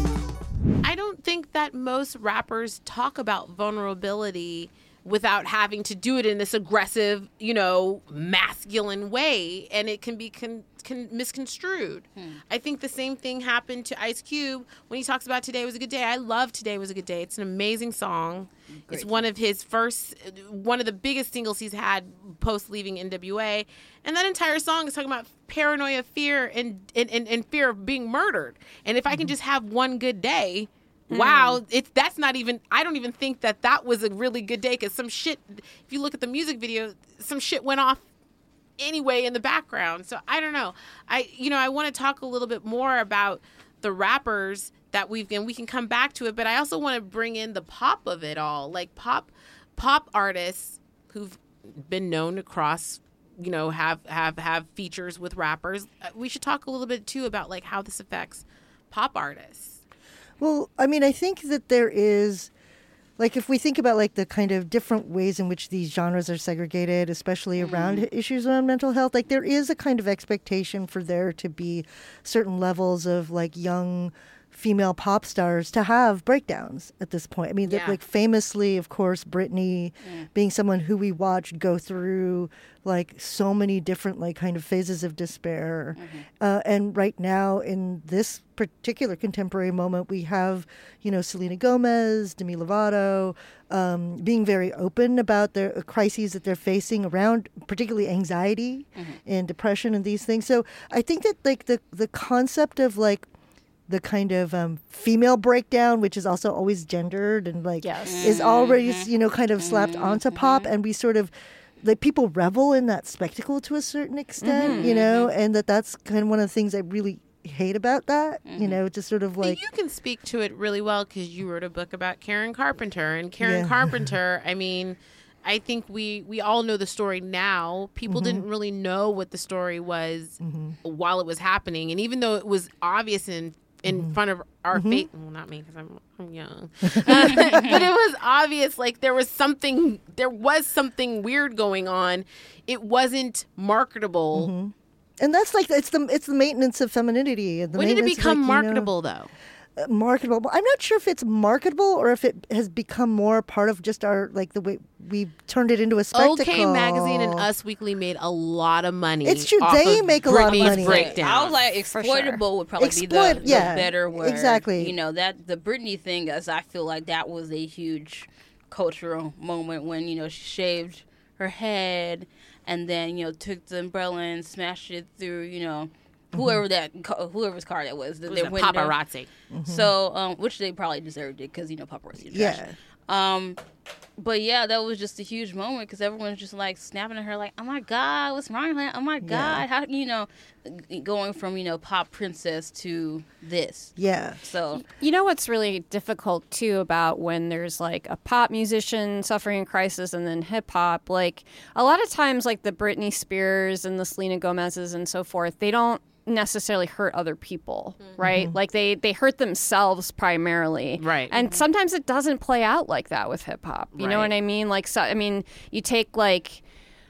home. I don't think that most rappers talk about vulnerability without having to do it in this aggressive, you know, masculine way, and it can be con- con- misconstrued. I think the same thing happened to Ice Cube when he talks about Today Was a Good Day. I love Today Was a Good Day. It's an amazing song. It's one of his first, one of the biggest singles he's had post leaving N W A. And that entire song is talking about paranoia, fear, and, and, and, and fear of being murdered. And if I can just have one good day, wow, it's that's not even, I don't even think that that was a really good day, because some shit, if you look at the music video, some shit went off anyway in the background. So I don't know. I you know I want to talk a little bit more about the rappers that we've and we can come back to it, but I also want to bring in the pop of it all, like pop pop artists who've been known to cross, you know, have have have features with rappers. Uh, We should talk a little bit too about like how this affects pop artists. Well, I mean, I think that there is, like, if we think about like the kind of different ways in which these genres are segregated, especially around issues around mental health, like there is a kind of expectation for there to be certain levels of like young female pop stars to have breakdowns at this point. I mean, that Yeah. like famously, of course, Britney being someone who we watched go through like so many different like kind of phases of despair. Uh, and right now in this particular contemporary moment, we have, you know, Selena Gomez, Demi Lovato, um, being very open about their uh, crises that they're facing around particularly anxiety and depression and these things. So I think that like the, the concept of like the kind of um, female breakdown, which is also always gendered and like Yes. is already, you know, kind of slapped onto pop. And we sort of, like people revel in that spectacle to a certain extent, you know, and that that's kind of one of the things I really hate about that, you know, just sort of like. You can speak to it really well because you wrote a book about Karen Carpenter, and Karen Yeah. Carpenter, I mean, I think we we all know the story now. People didn't really know what the story was while it was happening, and even though it was obvious in in front of our face, well, not me because I'm I'm young, uh, but it was obvious. Like there was something, there was something weird going on. It wasn't marketable. And that's like it's the it's the maintenance of femininity. And the When did it maintenance of, become like, you know, marketable, though? uh, marketable. I'm not sure if it's marketable or if it has become more part of just our like the way we turned it into a spectacle. OK Magazine and Us Weekly made a lot of money. It's true. off They of make a lot of Britney's money. Breakdown. I was like, exploitable would probably be Exploit- the, the yeah, better word. exactly. You know, that the Britney thing, as I feel like that was a huge cultural moment when, you know, she shaved her head and then, you know, took the umbrella and smashed it through, you know, whoever that, ca- whoever's car that was. It was their a window. paparazzi. So, um, which they probably deserved it because, you know, paparazzi are trash. Yeah. Um, but yeah, that was just a huge moment because everyone's just like snapping at her, like, "Oh my God, what's wrong with her? Oh my God, how you know?" Going from you know pop princess to this. Yeah. So You know what's really difficult too about when there's like a pop musician suffering a crisis and then hip hop, like a lot of times like the Britney Spears and the Selena Gomez's and so forth, they don't necessarily hurt other people, right? Like they they hurt themselves primarily. Right. And sometimes it doesn't play out like that with hip hop. You know Right. what I mean? Like so I mean, you take like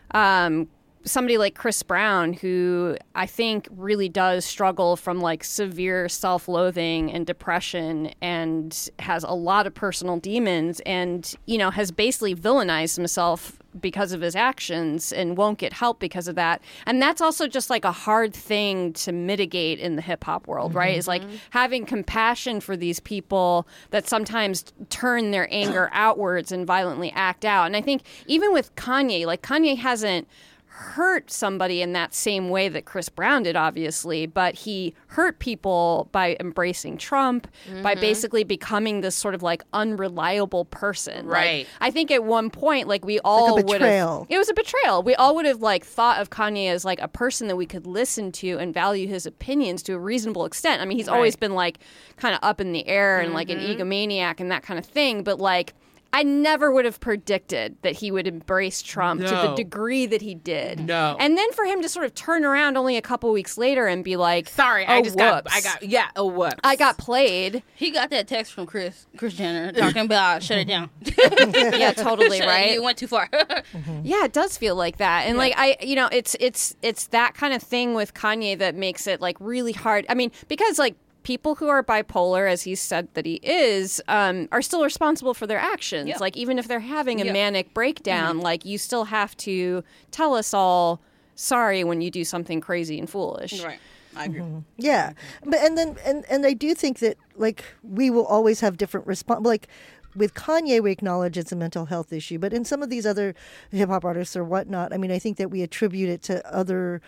um somebody like Chris Brown, who I think really does struggle from like severe self-loathing and depression and has a lot of personal demons and, you know, has basically villainized himself because of his actions and won't get help because of that. And that's also just like a hard thing to mitigate in the hip hop world, right? Is like having compassion for these people that sometimes turn their anger outwards and violently act out. And I think even with Kanye, like Kanye hasn't hurt somebody in that same way that Chris Brown did, obviously, but he hurt people by embracing Trump, by basically becoming this sort of like unreliable person. Like, Right. I think at one point, like we all like a would betrayal. have, it was a betrayal. We all would have like thought of Kanye as like a person that we could listen to and value his opinions to a reasonable extent. I mean, he's always been like kind of up in the air and like an egomaniac and that kind of thing, but like I never would have predicted that he would embrace Trump to the No. degree that he did. No. And then for him to sort of turn around only a couple weeks later and be like, Sorry, I "Oh, just got, whoops. I got, yeah, oh, whoops. I got played." he got that text from Chris Chris Jenner talking about shut it down. Yeah, totally, Shut it- right? You went too far. Yeah, it does feel like that. And like I you know, it's it's it's that kind of thing with Kanye that makes it like really hard. I mean, because like people who are bipolar, as he said that he is, um, are still responsible for their actions. Yeah. Like even if they're having a Yeah. manic breakdown, like you still have to tell us all sorry when you do something crazy and foolish. Right. I agree. Yeah, but and then and and I do think that like we will always have different response. Like with Kanye, we acknowledge it's a mental health issue, but in some of these other hip hop artists or whatnot, I mean, I think that we attribute it to other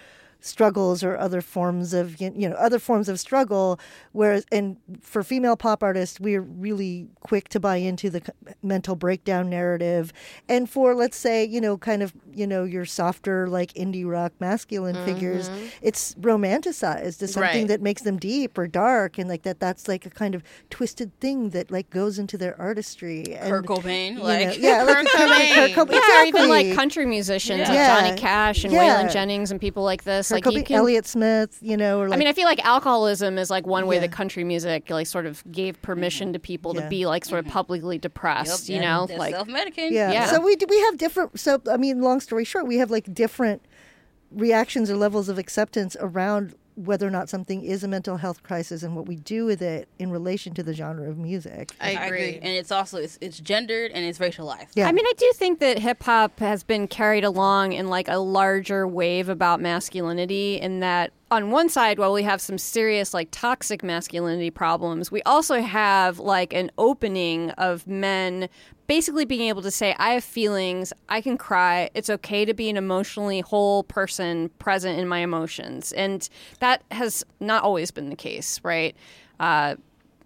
struggles or other forms of you know other forms of struggle. Whereas, and for female pop artists, we're really quick to buy into the mental breakdown narrative. And for, let's say, you know, kind of you know your softer like indie rock masculine mm-hmm. figures, it's romanticized as something Right. that makes them deep or dark, and like that that's like a kind of twisted thing that like goes into their artistry. And, Kurt Cobain, you know, like yeah, like, Kurt Cobain. Kurt Cobain. Yeah, or Exactly. even like country musicians Yeah. like Yeah. Johnny Cash and Yeah. Waylon Jennings and people like this. Kurt like you Cobain, can, Elliott Smith, you know, or like, I mean, I feel like alcoholism is like one way Yeah. that country music like sort of gave permission to people Yeah. to be like sort of publicly depressed. Yep, you that- know, that's like self-medicating. yeah. Yeah. So we do- we have different. So I mean, long story short, we have like different reactions or levels of acceptance around whether or not something is a mental health crisis and what we do with it in relation to the genre of music. I agree. And it's also it's, it's gendered and it's racialized. Yeah. I mean, I do think that hip hop has been carried along in like a larger wave about masculinity, in that on one side, while we have some serious like toxic masculinity problems, we also have like an opening of men basically being able to say, I have feelings, I can cry, it's okay to be an emotionally whole person present in my emotions. And that has not always been the case, right? Uh,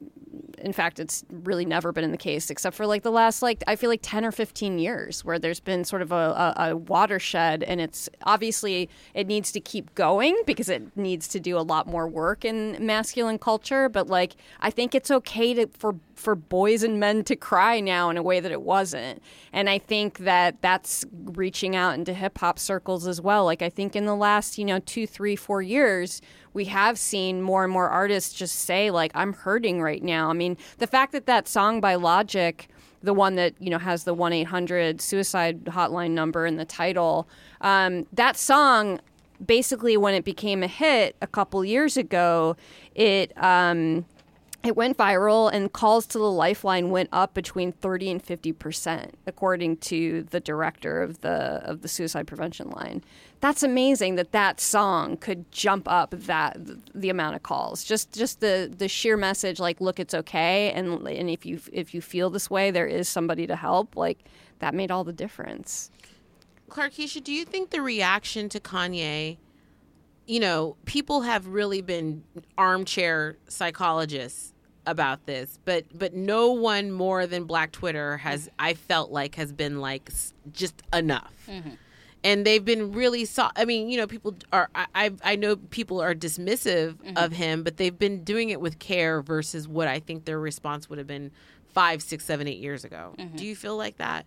in fact, it's really never been the case, except for like the last, like, I feel like ten or fifteen years where there's been sort of a, a, a watershed, and it's obviously it needs to keep going because it needs to do a lot more work in masculine culture. But like, I think it's okay to, for, for boys and men to cry now in a way that it wasn't. And I think that that's reaching out into hip hop circles as well. Like, I think in the last, you know, two, three, four years, we have seen more and more artists just say, like, I'm hurting right now. I mean, the fact that that song by Logic, the one that, you know, has the one eight hundred suicide hotline number in the title, um, that song, basically when it became a hit a couple years ago, it... Um, It went viral, and calls to the Lifeline went up between thirty and fifty percent, according to the director of the of the suicide prevention line. That's amazing that that song could jump up that the amount of calls. Just just the, the sheer message, like, look, it's okay, and and if you if you feel this way, there is somebody to help. Like, that made all the difference. Clarkeisha, do you think the reaction to Kanye, you know, people have really been armchair psychologists about this, but but no one more than Black Twitter has, I felt like, has been like s- just enough. Mm-hmm. And they've been really so. I mean, you know, people are. I I, I know people are dismissive Mm-hmm. of him, but they've been doing it with care versus what I think their response would have been five, six, seven, eight years ago. Mm-hmm. Do you feel like that?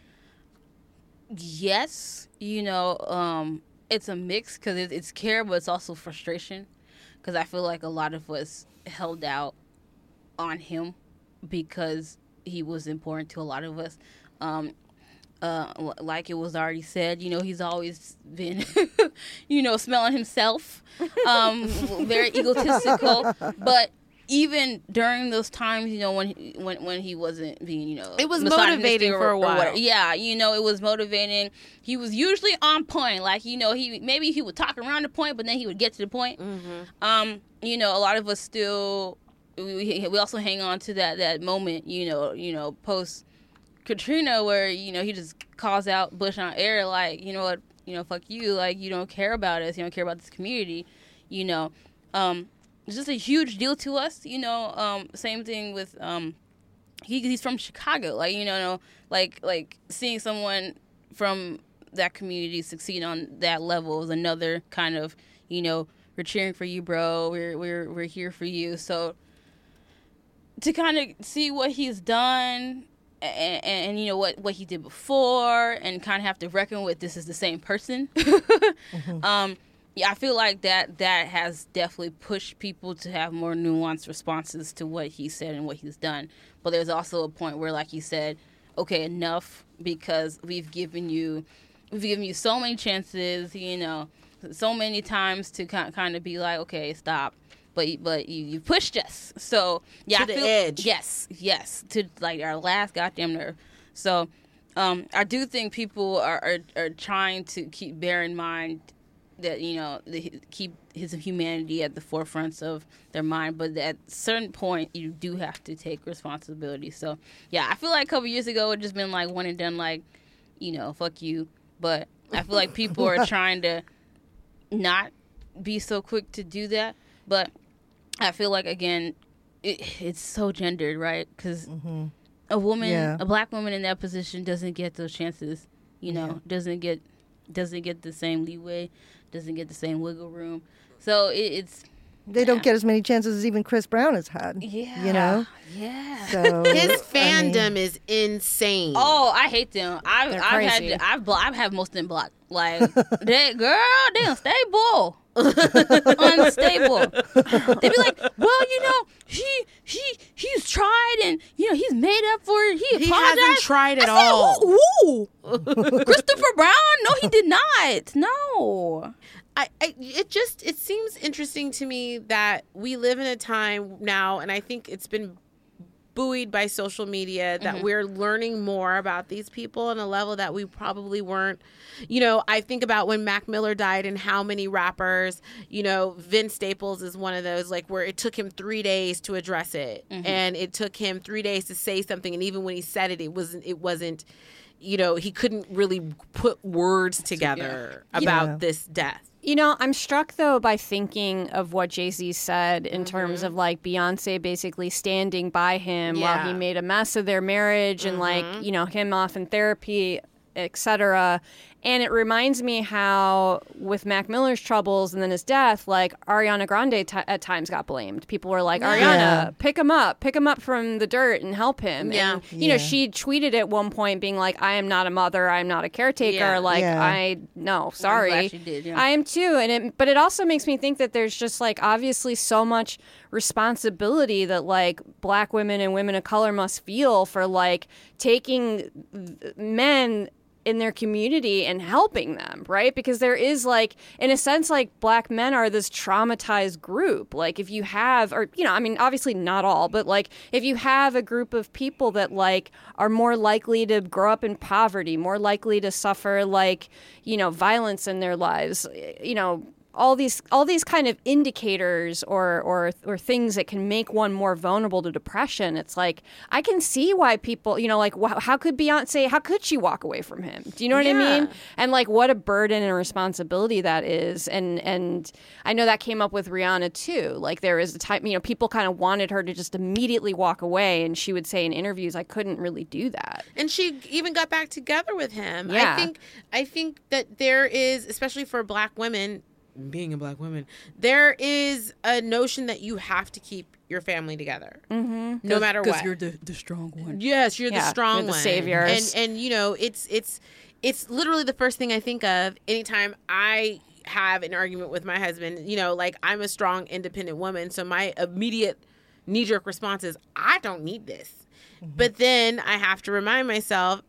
Yes, you know, um, it's a mix because it, it's care, but it's also frustration, because I feel like a lot of us held out on him because he was important to a lot of us. Um, uh, l- like it was already said, you know, he's always been, you know, smelling himself, um, very egotistical, but even during those times, you know, when he, when when he wasn't being, you know, It was misogynistic motivating or- for a or while. whatever. Yeah, you know, it was motivating. He was usually on point. Like, you know, he maybe he would talk around the point, but then he would get to the point. Mm-hmm. Um, you know, a lot of us still we, we also hang on to that that moment. You know, you know, post Katrina, where, you know, he just calls out Bush on air, like, you know what, you know, fuck you, like, you don't care about us, you don't care about this community, you know. Um, it's just a huge deal to us, you know. Um, same thing with um, he he's from Chicago, like, you know, like like seeing someone from that community succeed on that level is another kind of, you know, we're cheering for you, bro. We're we're we're here for you. So to kind of see what he's done. And, and you know what, what he did before, and kind of have to reckon with this is the same person. mm-hmm. Um, yeah, I feel like that that has definitely pushed people to have more nuanced responses to what he said and what he's done. But there's also a point where, like you said, okay, enough, because we've given you, we've given you so many chances, you know, so many times to kind of be like, okay, stop. But but you, you pushed us, so yeah, To I the feel, edge. Yes, yes, to like our last goddamn nerve. So, um, I do think people are, are are trying to keep bear in mind that, you know, the, keep his humanity at the forefronts of their mind, but at a certain point you do have to take responsibility. So yeah, I feel like a couple years ago it just been like one and done, like, you know, fuck you. But I feel like people are trying to not be so quick to do that. But I feel like, again, it, it's so gendered, right? Because mm-hmm. a woman, Yeah. a black woman in that position doesn't get those chances, you know, Yeah. doesn't get doesn't get the same leeway, doesn't get the same wiggle room. So it, it's... They don't get as many chances as even Chris Brown has had. Yeah. You know? Yeah. So, His I mean- fandom is insane. Oh, I hate them. I've, They're I've crazy. had I've blo- I've had most of them blocked. Like that girl, they unstable, unstable. They be like, well, you know, he he he's tried and you know he's made up for it. He, He apologized. hasn't tried at I said, all. Who? who? Christopher Brown? No, he did not. No. I, I it just it seems interesting to me that we live in a time now, and I think it's been buoyed by social media that Mm-hmm. we're learning more about these people on a level that we probably weren't. You know, I think about when Mac Miller died and how many rappers, you know, Vince Staples is one of those, like, where it took him three days to address it. Mm-hmm. And it took him three days to say something. And even when he said it, it wasn't, it wasn't, you know, he couldn't really put words together about Yeah. this death. You know, I'm struck, though, by thinking of what Jay-Z said in terms of, like, Beyonce basically standing by him while he Yeah. made a mess of their marriage and, like, you know, him off in therapy, et cetera. And it reminds me how, with Mac Miller's troubles and then his death, like, Ariana Grande t- at times got blamed. People were like, Ariana, Yeah. pick him up, pick him up from the dirt and help him. Yeah. And, you know, Yeah. she tweeted at one point being like, I am not a mother, I am not a caretaker. Yeah. Like, Yeah. I, no, sorry. glad she did, yeah. I am too, and it, but it also makes me think that there's just like obviously so much responsibility that like black women and women of color must feel for like taking th- men in their community and helping them, right? Because there is like, in a sense, like black men are this traumatized group. Like if you have, or, you know, I mean, obviously not all, but like if you have a group of people that like are more likely to grow up in poverty, more likely to suffer like, you know, violence in their lives, you know, all these all these kind of indicators or or or things that can make one more vulnerable to depression. It's like I can see why people, you know, like wh- how could Beyonce, how could she walk away from him? Do you know what I Yeah. mean? And like what a burden and responsibility that is. And and I know that came up with Rihanna too. Like there is a time, you know, people kind of wanted her to just immediately walk away, and she would say in interviews, I couldn't really do that. And she even got back together with him. Yeah. I think I think that there is, especially for black women, being a black woman, there is a notion that you have to keep your family together, mm-hmm. no matter what. Because you're the, the strong one. Yes, you're Yeah, the strong you're the one. saviors. And and you know, it's it's it's literally the first thing I think of anytime I have an argument with my husband. You know, like I'm a strong, independent woman, so my immediate knee-jerk response is, I don't need this. Mm-hmm. But then I have to remind myself,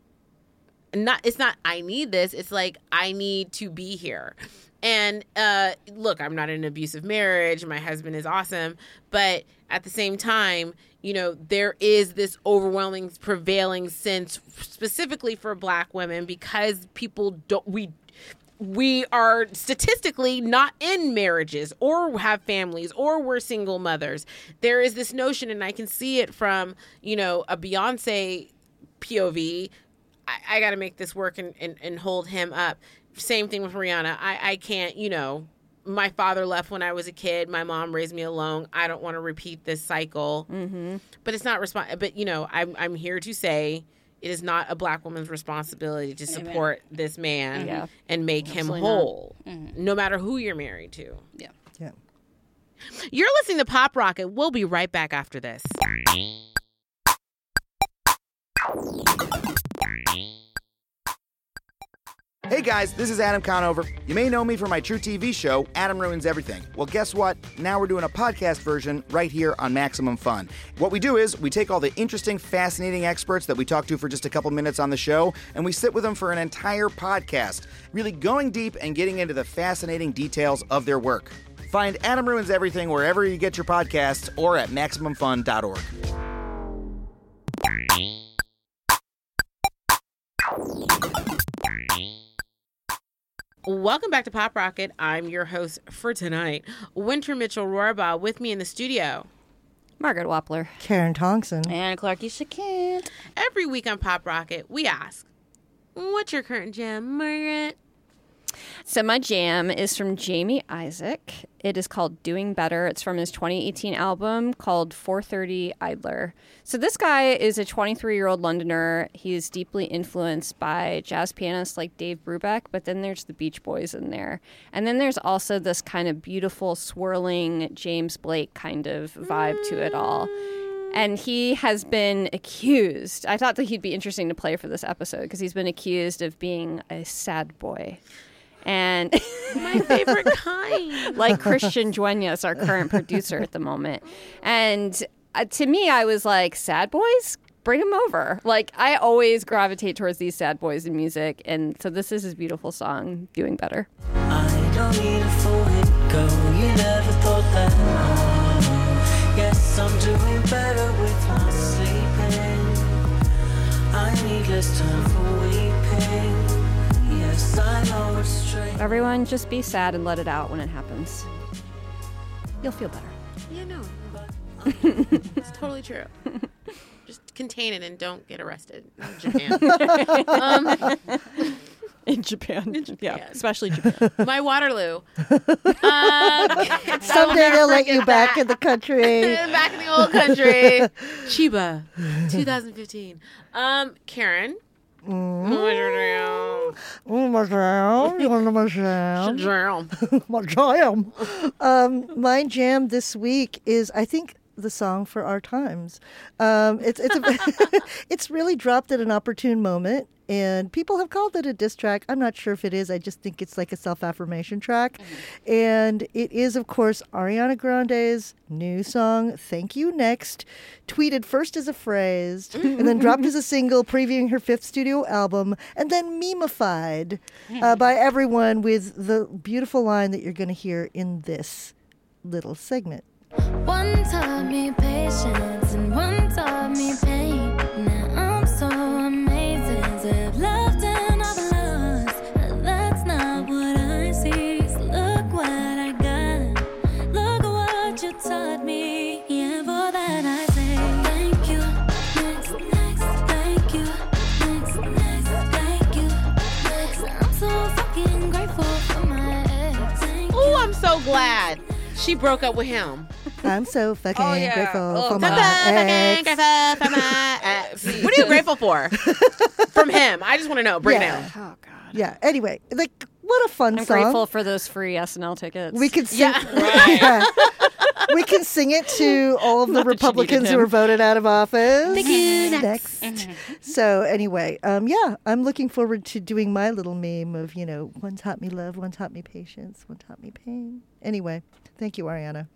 not it's not I need this, it's like I need to be here. And uh, look, I'm not in an abusive marriage. My husband is awesome. But at the same time, you know, there is this overwhelming prevailing sense, specifically for black women, because people don't, we, we are statistically not in marriages or have families or we're single mothers. There is this notion, and I can see it from, you know, a Beyonce P O V. I, I got to make this work and, and, and hold him up. Same thing with Rihanna. I, I can't, you know, my father left when I was a kid. My mom raised me alone. I don't want to repeat this cycle. Mm-hmm. But it's not respons- But, you know, I'm, I'm here to say it is not a black woman's responsibility to support Amen. This man Yeah. and make Absolutely him whole, mm-hmm. no matter who you're married to. Yeah. Yeah. You're listening to Pop Rocket. We'll be right back after this. Hey guys, this is Adam Conover. You may know me from my True T V show, Adam Ruins Everything. Well, guess what? Now we're doing a podcast version right here on Maximum Fun. What we do is we take all the interesting, fascinating experts that we talk to for just a couple minutes on the show, and we sit with them for an entire podcast, really going deep and getting into the fascinating details of their work. Find Adam Ruins Everything wherever you get your podcasts or at maximum fun dot org. Welcome back to Pop Rocket. I'm your host for tonight, Winter Mitchell Rohrbaugh. With me in the studio, Margaret Wappler, Karen Thompson, and Clarky Shakin. Every week on Pop Rocket, we ask, what's your current gem, Margaret? So my jam is from Jamie Isaac. It is called Doing Better. It's from his twenty eighteen album called four thirty Idler. So this guy is a twenty-three-year-old Londoner. He is deeply influenced by jazz pianists like Dave Brubeck, but then there's the Beach Boys in there. And then there's also this kind of beautiful, swirling James Blake kind of vibe to it all. And he has been accused. I thought that he'd be interesting to play for this episode because he's been accused of being a sad boy. And my favorite kind. Like Christian Duenas, our current producer at the moment. And uh, to me, I was like, sad boys? Bring them over. Like, I always gravitate towards these sad boys in music. And so this is his beautiful song, Doing Better. I don't need a full hit go. You never thought that. Oh, yes, I'm doing better with my sleeping. I need less time for weeping. Yes, I know it's strange. Everyone, just be sad and let it out when it happens. You'll feel better. Yeah, no. It's totally true. Just contain it and don't get arrested in Japan. um, in Japan. In Japan. Yeah, especially Japan. My Waterloo. Um, Someday they'll let you back in the country. Back in the old country. Chiba, twenty fifteen. Um, Karen. Mm. What's your jam? Oh, my jam. You want to know my jam? Jam. My jam. Um, my jam this week is, I think, the song for our times. Um, it's it's a, it's really dropped at an opportune moment, and people have called it a diss track. I'm not sure if it is. I just think it's like a self-affirmation track. Mm-hmm. And it is, of course, Ariana Grande's new song, Thank You Next, tweeted first as a phrase and then dropped as a single previewing her fifth studio album, and then memified uh, by everyone with the beautiful line that you're going to hear in this little segment. One taught me patience and one taught me pain. Now I'm so amazing to have loved and I've lost. But that's not what I see. So look what I got. Look at what you taught me. Yeah, for that I say thank you. Next, next, thank you. Next, next, thank you. Next, I'm so fucking grateful for my ex. Oh, I'm so glad she broke up with him. I'm so fucking Oh, yeah. grateful Oh, for I'm my so fucking ex. grateful for my ex. What are you grateful for? From him. I just want to know. Break Yeah. down. Oh, God. Yeah. Anyway, like, what a fun I'm song. grateful for those free S N L tickets. We could sing. Yeah. Yeah. We can sing it to all of the Not that you Republicans needed who him. were voted out of office. Thank you. Next. So anyway, um, yeah, I'm looking forward to doing my little meme of, you know, one taught me love, one taught me patience, one taught me pain. Anyway, thank you, Ariana.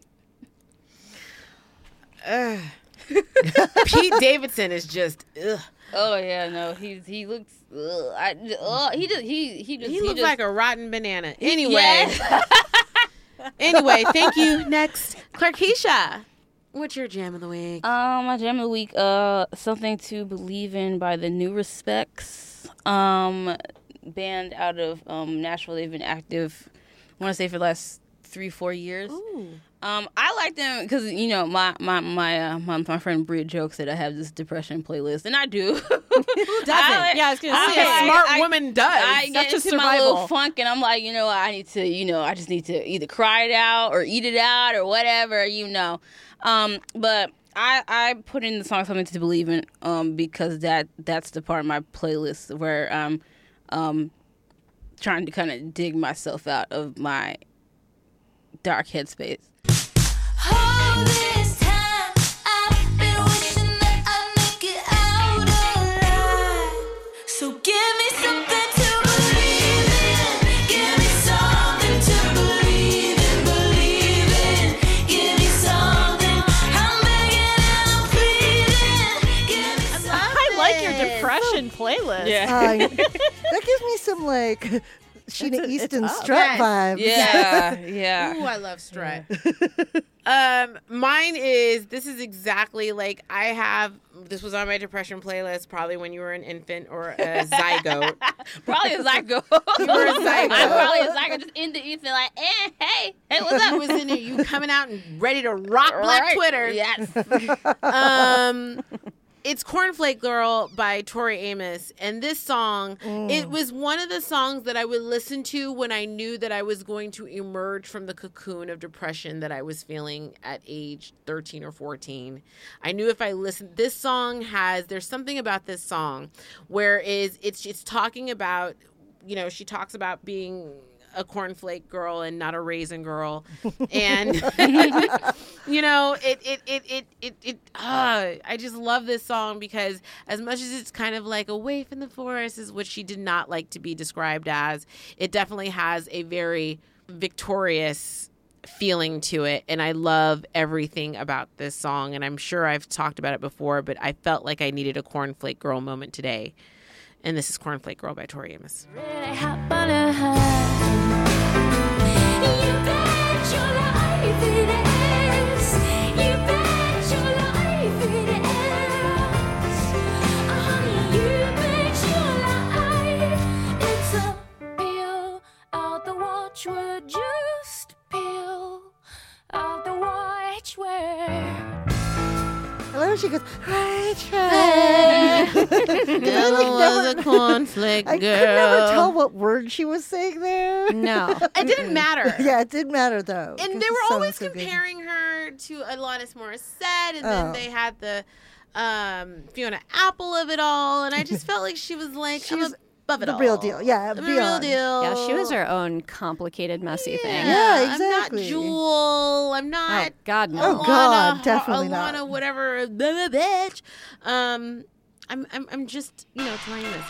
Ugh. Pete Davidson is just ugh. Oh yeah, no, he's he looks. Ugh, I, ugh, he just he he just He looks just, like a rotten banana. Anyway. Yeah. Anyway, thank you. Next, Clarkeisha. What's your jam of the week? Um, my jam of the week, uh, Something to Believe In by the New Respects. Um, band out of um Nashville. They've been active, I want to say, for the last three, four years. Ooh. Um, I like them because, you know, my my my, uh, my my friend Bria jokes that I have this depression playlist, and I do. Who doesn't? I, yeah, I was gonna I say, like- a smart I- woman does. I That's get just into my little survival. funk, and I'm like, you know, I need to, you know, I just need to either cry it out or eat it out or whatever, you know. Um, but I I put in the song Something to Believe In um because that that's the part of my playlist where I'm um trying to kind of dig myself out of my dark headspace. All this time, I've been wishing that I'd make it out alive. So give me something to believe in. Give me something to believe in, believe in. Give me something. I'm begging and I'm pleading. Give me something. I like your depression playlist. Uh, that gives me some like Sheena It's- Easton it's up. strut Yes. vibes. Yeah, yeah. Ooh, I love strut. um, mine is this is exactly like I have. This was on my depression playlist probably when you were an infant or a zygote. Probably a zygote. You were a zygote. I'm probably a zygote just in the ether, like, eh, hey, hey, what's up? It was in there. You coming out and ready to rock Black Right. Twitter. Yes. Um, it's Cornflake Girl by Tori Amos. And this song, Mm. it was one of the songs that I would listen to when I knew that I was going to emerge from the cocoon of depression that I was feeling at age thirteen or fourteen. I knew if I listened, this song has, there's something about this song where is it's it's talking about, you know, she talks about being a cornflake girl and not a raisin girl. And, you know, it, it, it, it, it, it uh, I just love this song because as much as it's kind of like a waif in the forest is what she did not like to be described as, it definitely has a very victorious feeling to it. And I love everything about this song. And I'm sure I've talked about it before, but I felt like I needed a cornflake girl moment today. And this is Cornflake Girl by Tori Amos. Really hop on a high. You bet your life it is. You bet your life it is. Oh, honey, you bet your life. It's a peel out the watchword. Just peel out the watchword. I love when she goes, right, right. Girl was a cornflake girl. I could never tell what word she was saying there. No. It didn't matter. Yeah, it did matter, though. And they were always comparing her to Alanis Morissette, and then Oh. they had the um, Fiona Apple of it all, and I just felt like she was like, I'm She's above it the all. real deal. Yeah, I'm a real beyond. deal. Yeah, she was her own complicated, messy thing. Yeah, I'm not exactly. Jewel. I'm not. Oh, God, no. Oh, Alana, God, Har- definitely Alana, not. whatever, blah, blah, bitch. Um, I'm, I'm, I'm just, you know, trying this.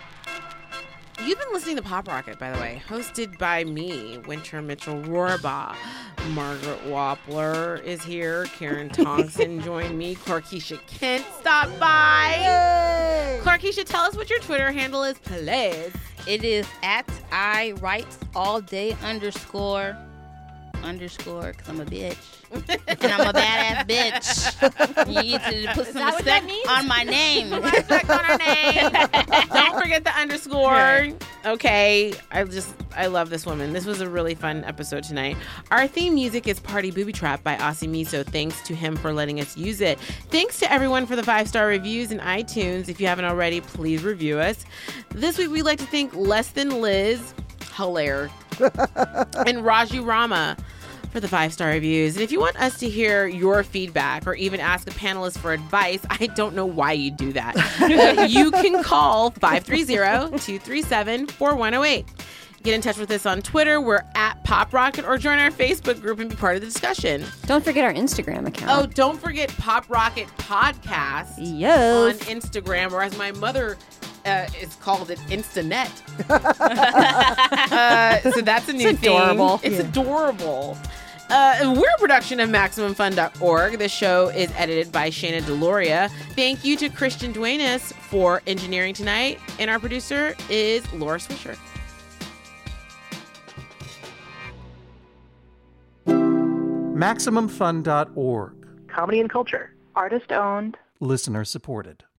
You've been listening to Pop Rocket, by the way, hosted by me, Winter Mitchell Rohrbaugh. Margaret Wappler is here. Karen Thompson joined me. Clarkeisha Kent stopped by. Yay! Clarkeisha, tell us what your Twitter handle is, please. It is at I write all day underscore underscore because I'm a bitch and I'm a badass bitch. You need to put some that what that respect means? on my name. Respect on her name. Don't forget the underscore. Okay. I just, I love this woman. This was a really fun episode tonight. Our theme music is Party Booby Trap by Aussie Miso. Thanks to him for letting us use it. Thanks to everyone for the five-star reviews in iTunes. If you haven't already, please review us. This week, we'd like to thank Less Than Liz, Hilaire, and Raju Rama for the five-star reviews. And if you want us to hear your feedback or even ask a panelist for advice, I don't know why you do that. Uh, you can call five three zero, two three seven, four one zero eight. Get in touch with us on Twitter. We're at Pop Rocket, or join our Facebook group and be part of the discussion. Don't forget our Instagram account. Oh, don't forget Pop Rocket Podcast Yes. on Instagram, or as my mother uh, is called it, Instanet. uh, so that's a new It's adorable. thing. It's Yeah. adorable. Uh, we're a production of Maximum Fun dot org. This show is edited by Shayna Deloria. Thank you to Christian Duenas for engineering tonight. And our producer is Laura Swisher. Maximum Fun dot org. Comedy and culture. Artist owned. Listener supported.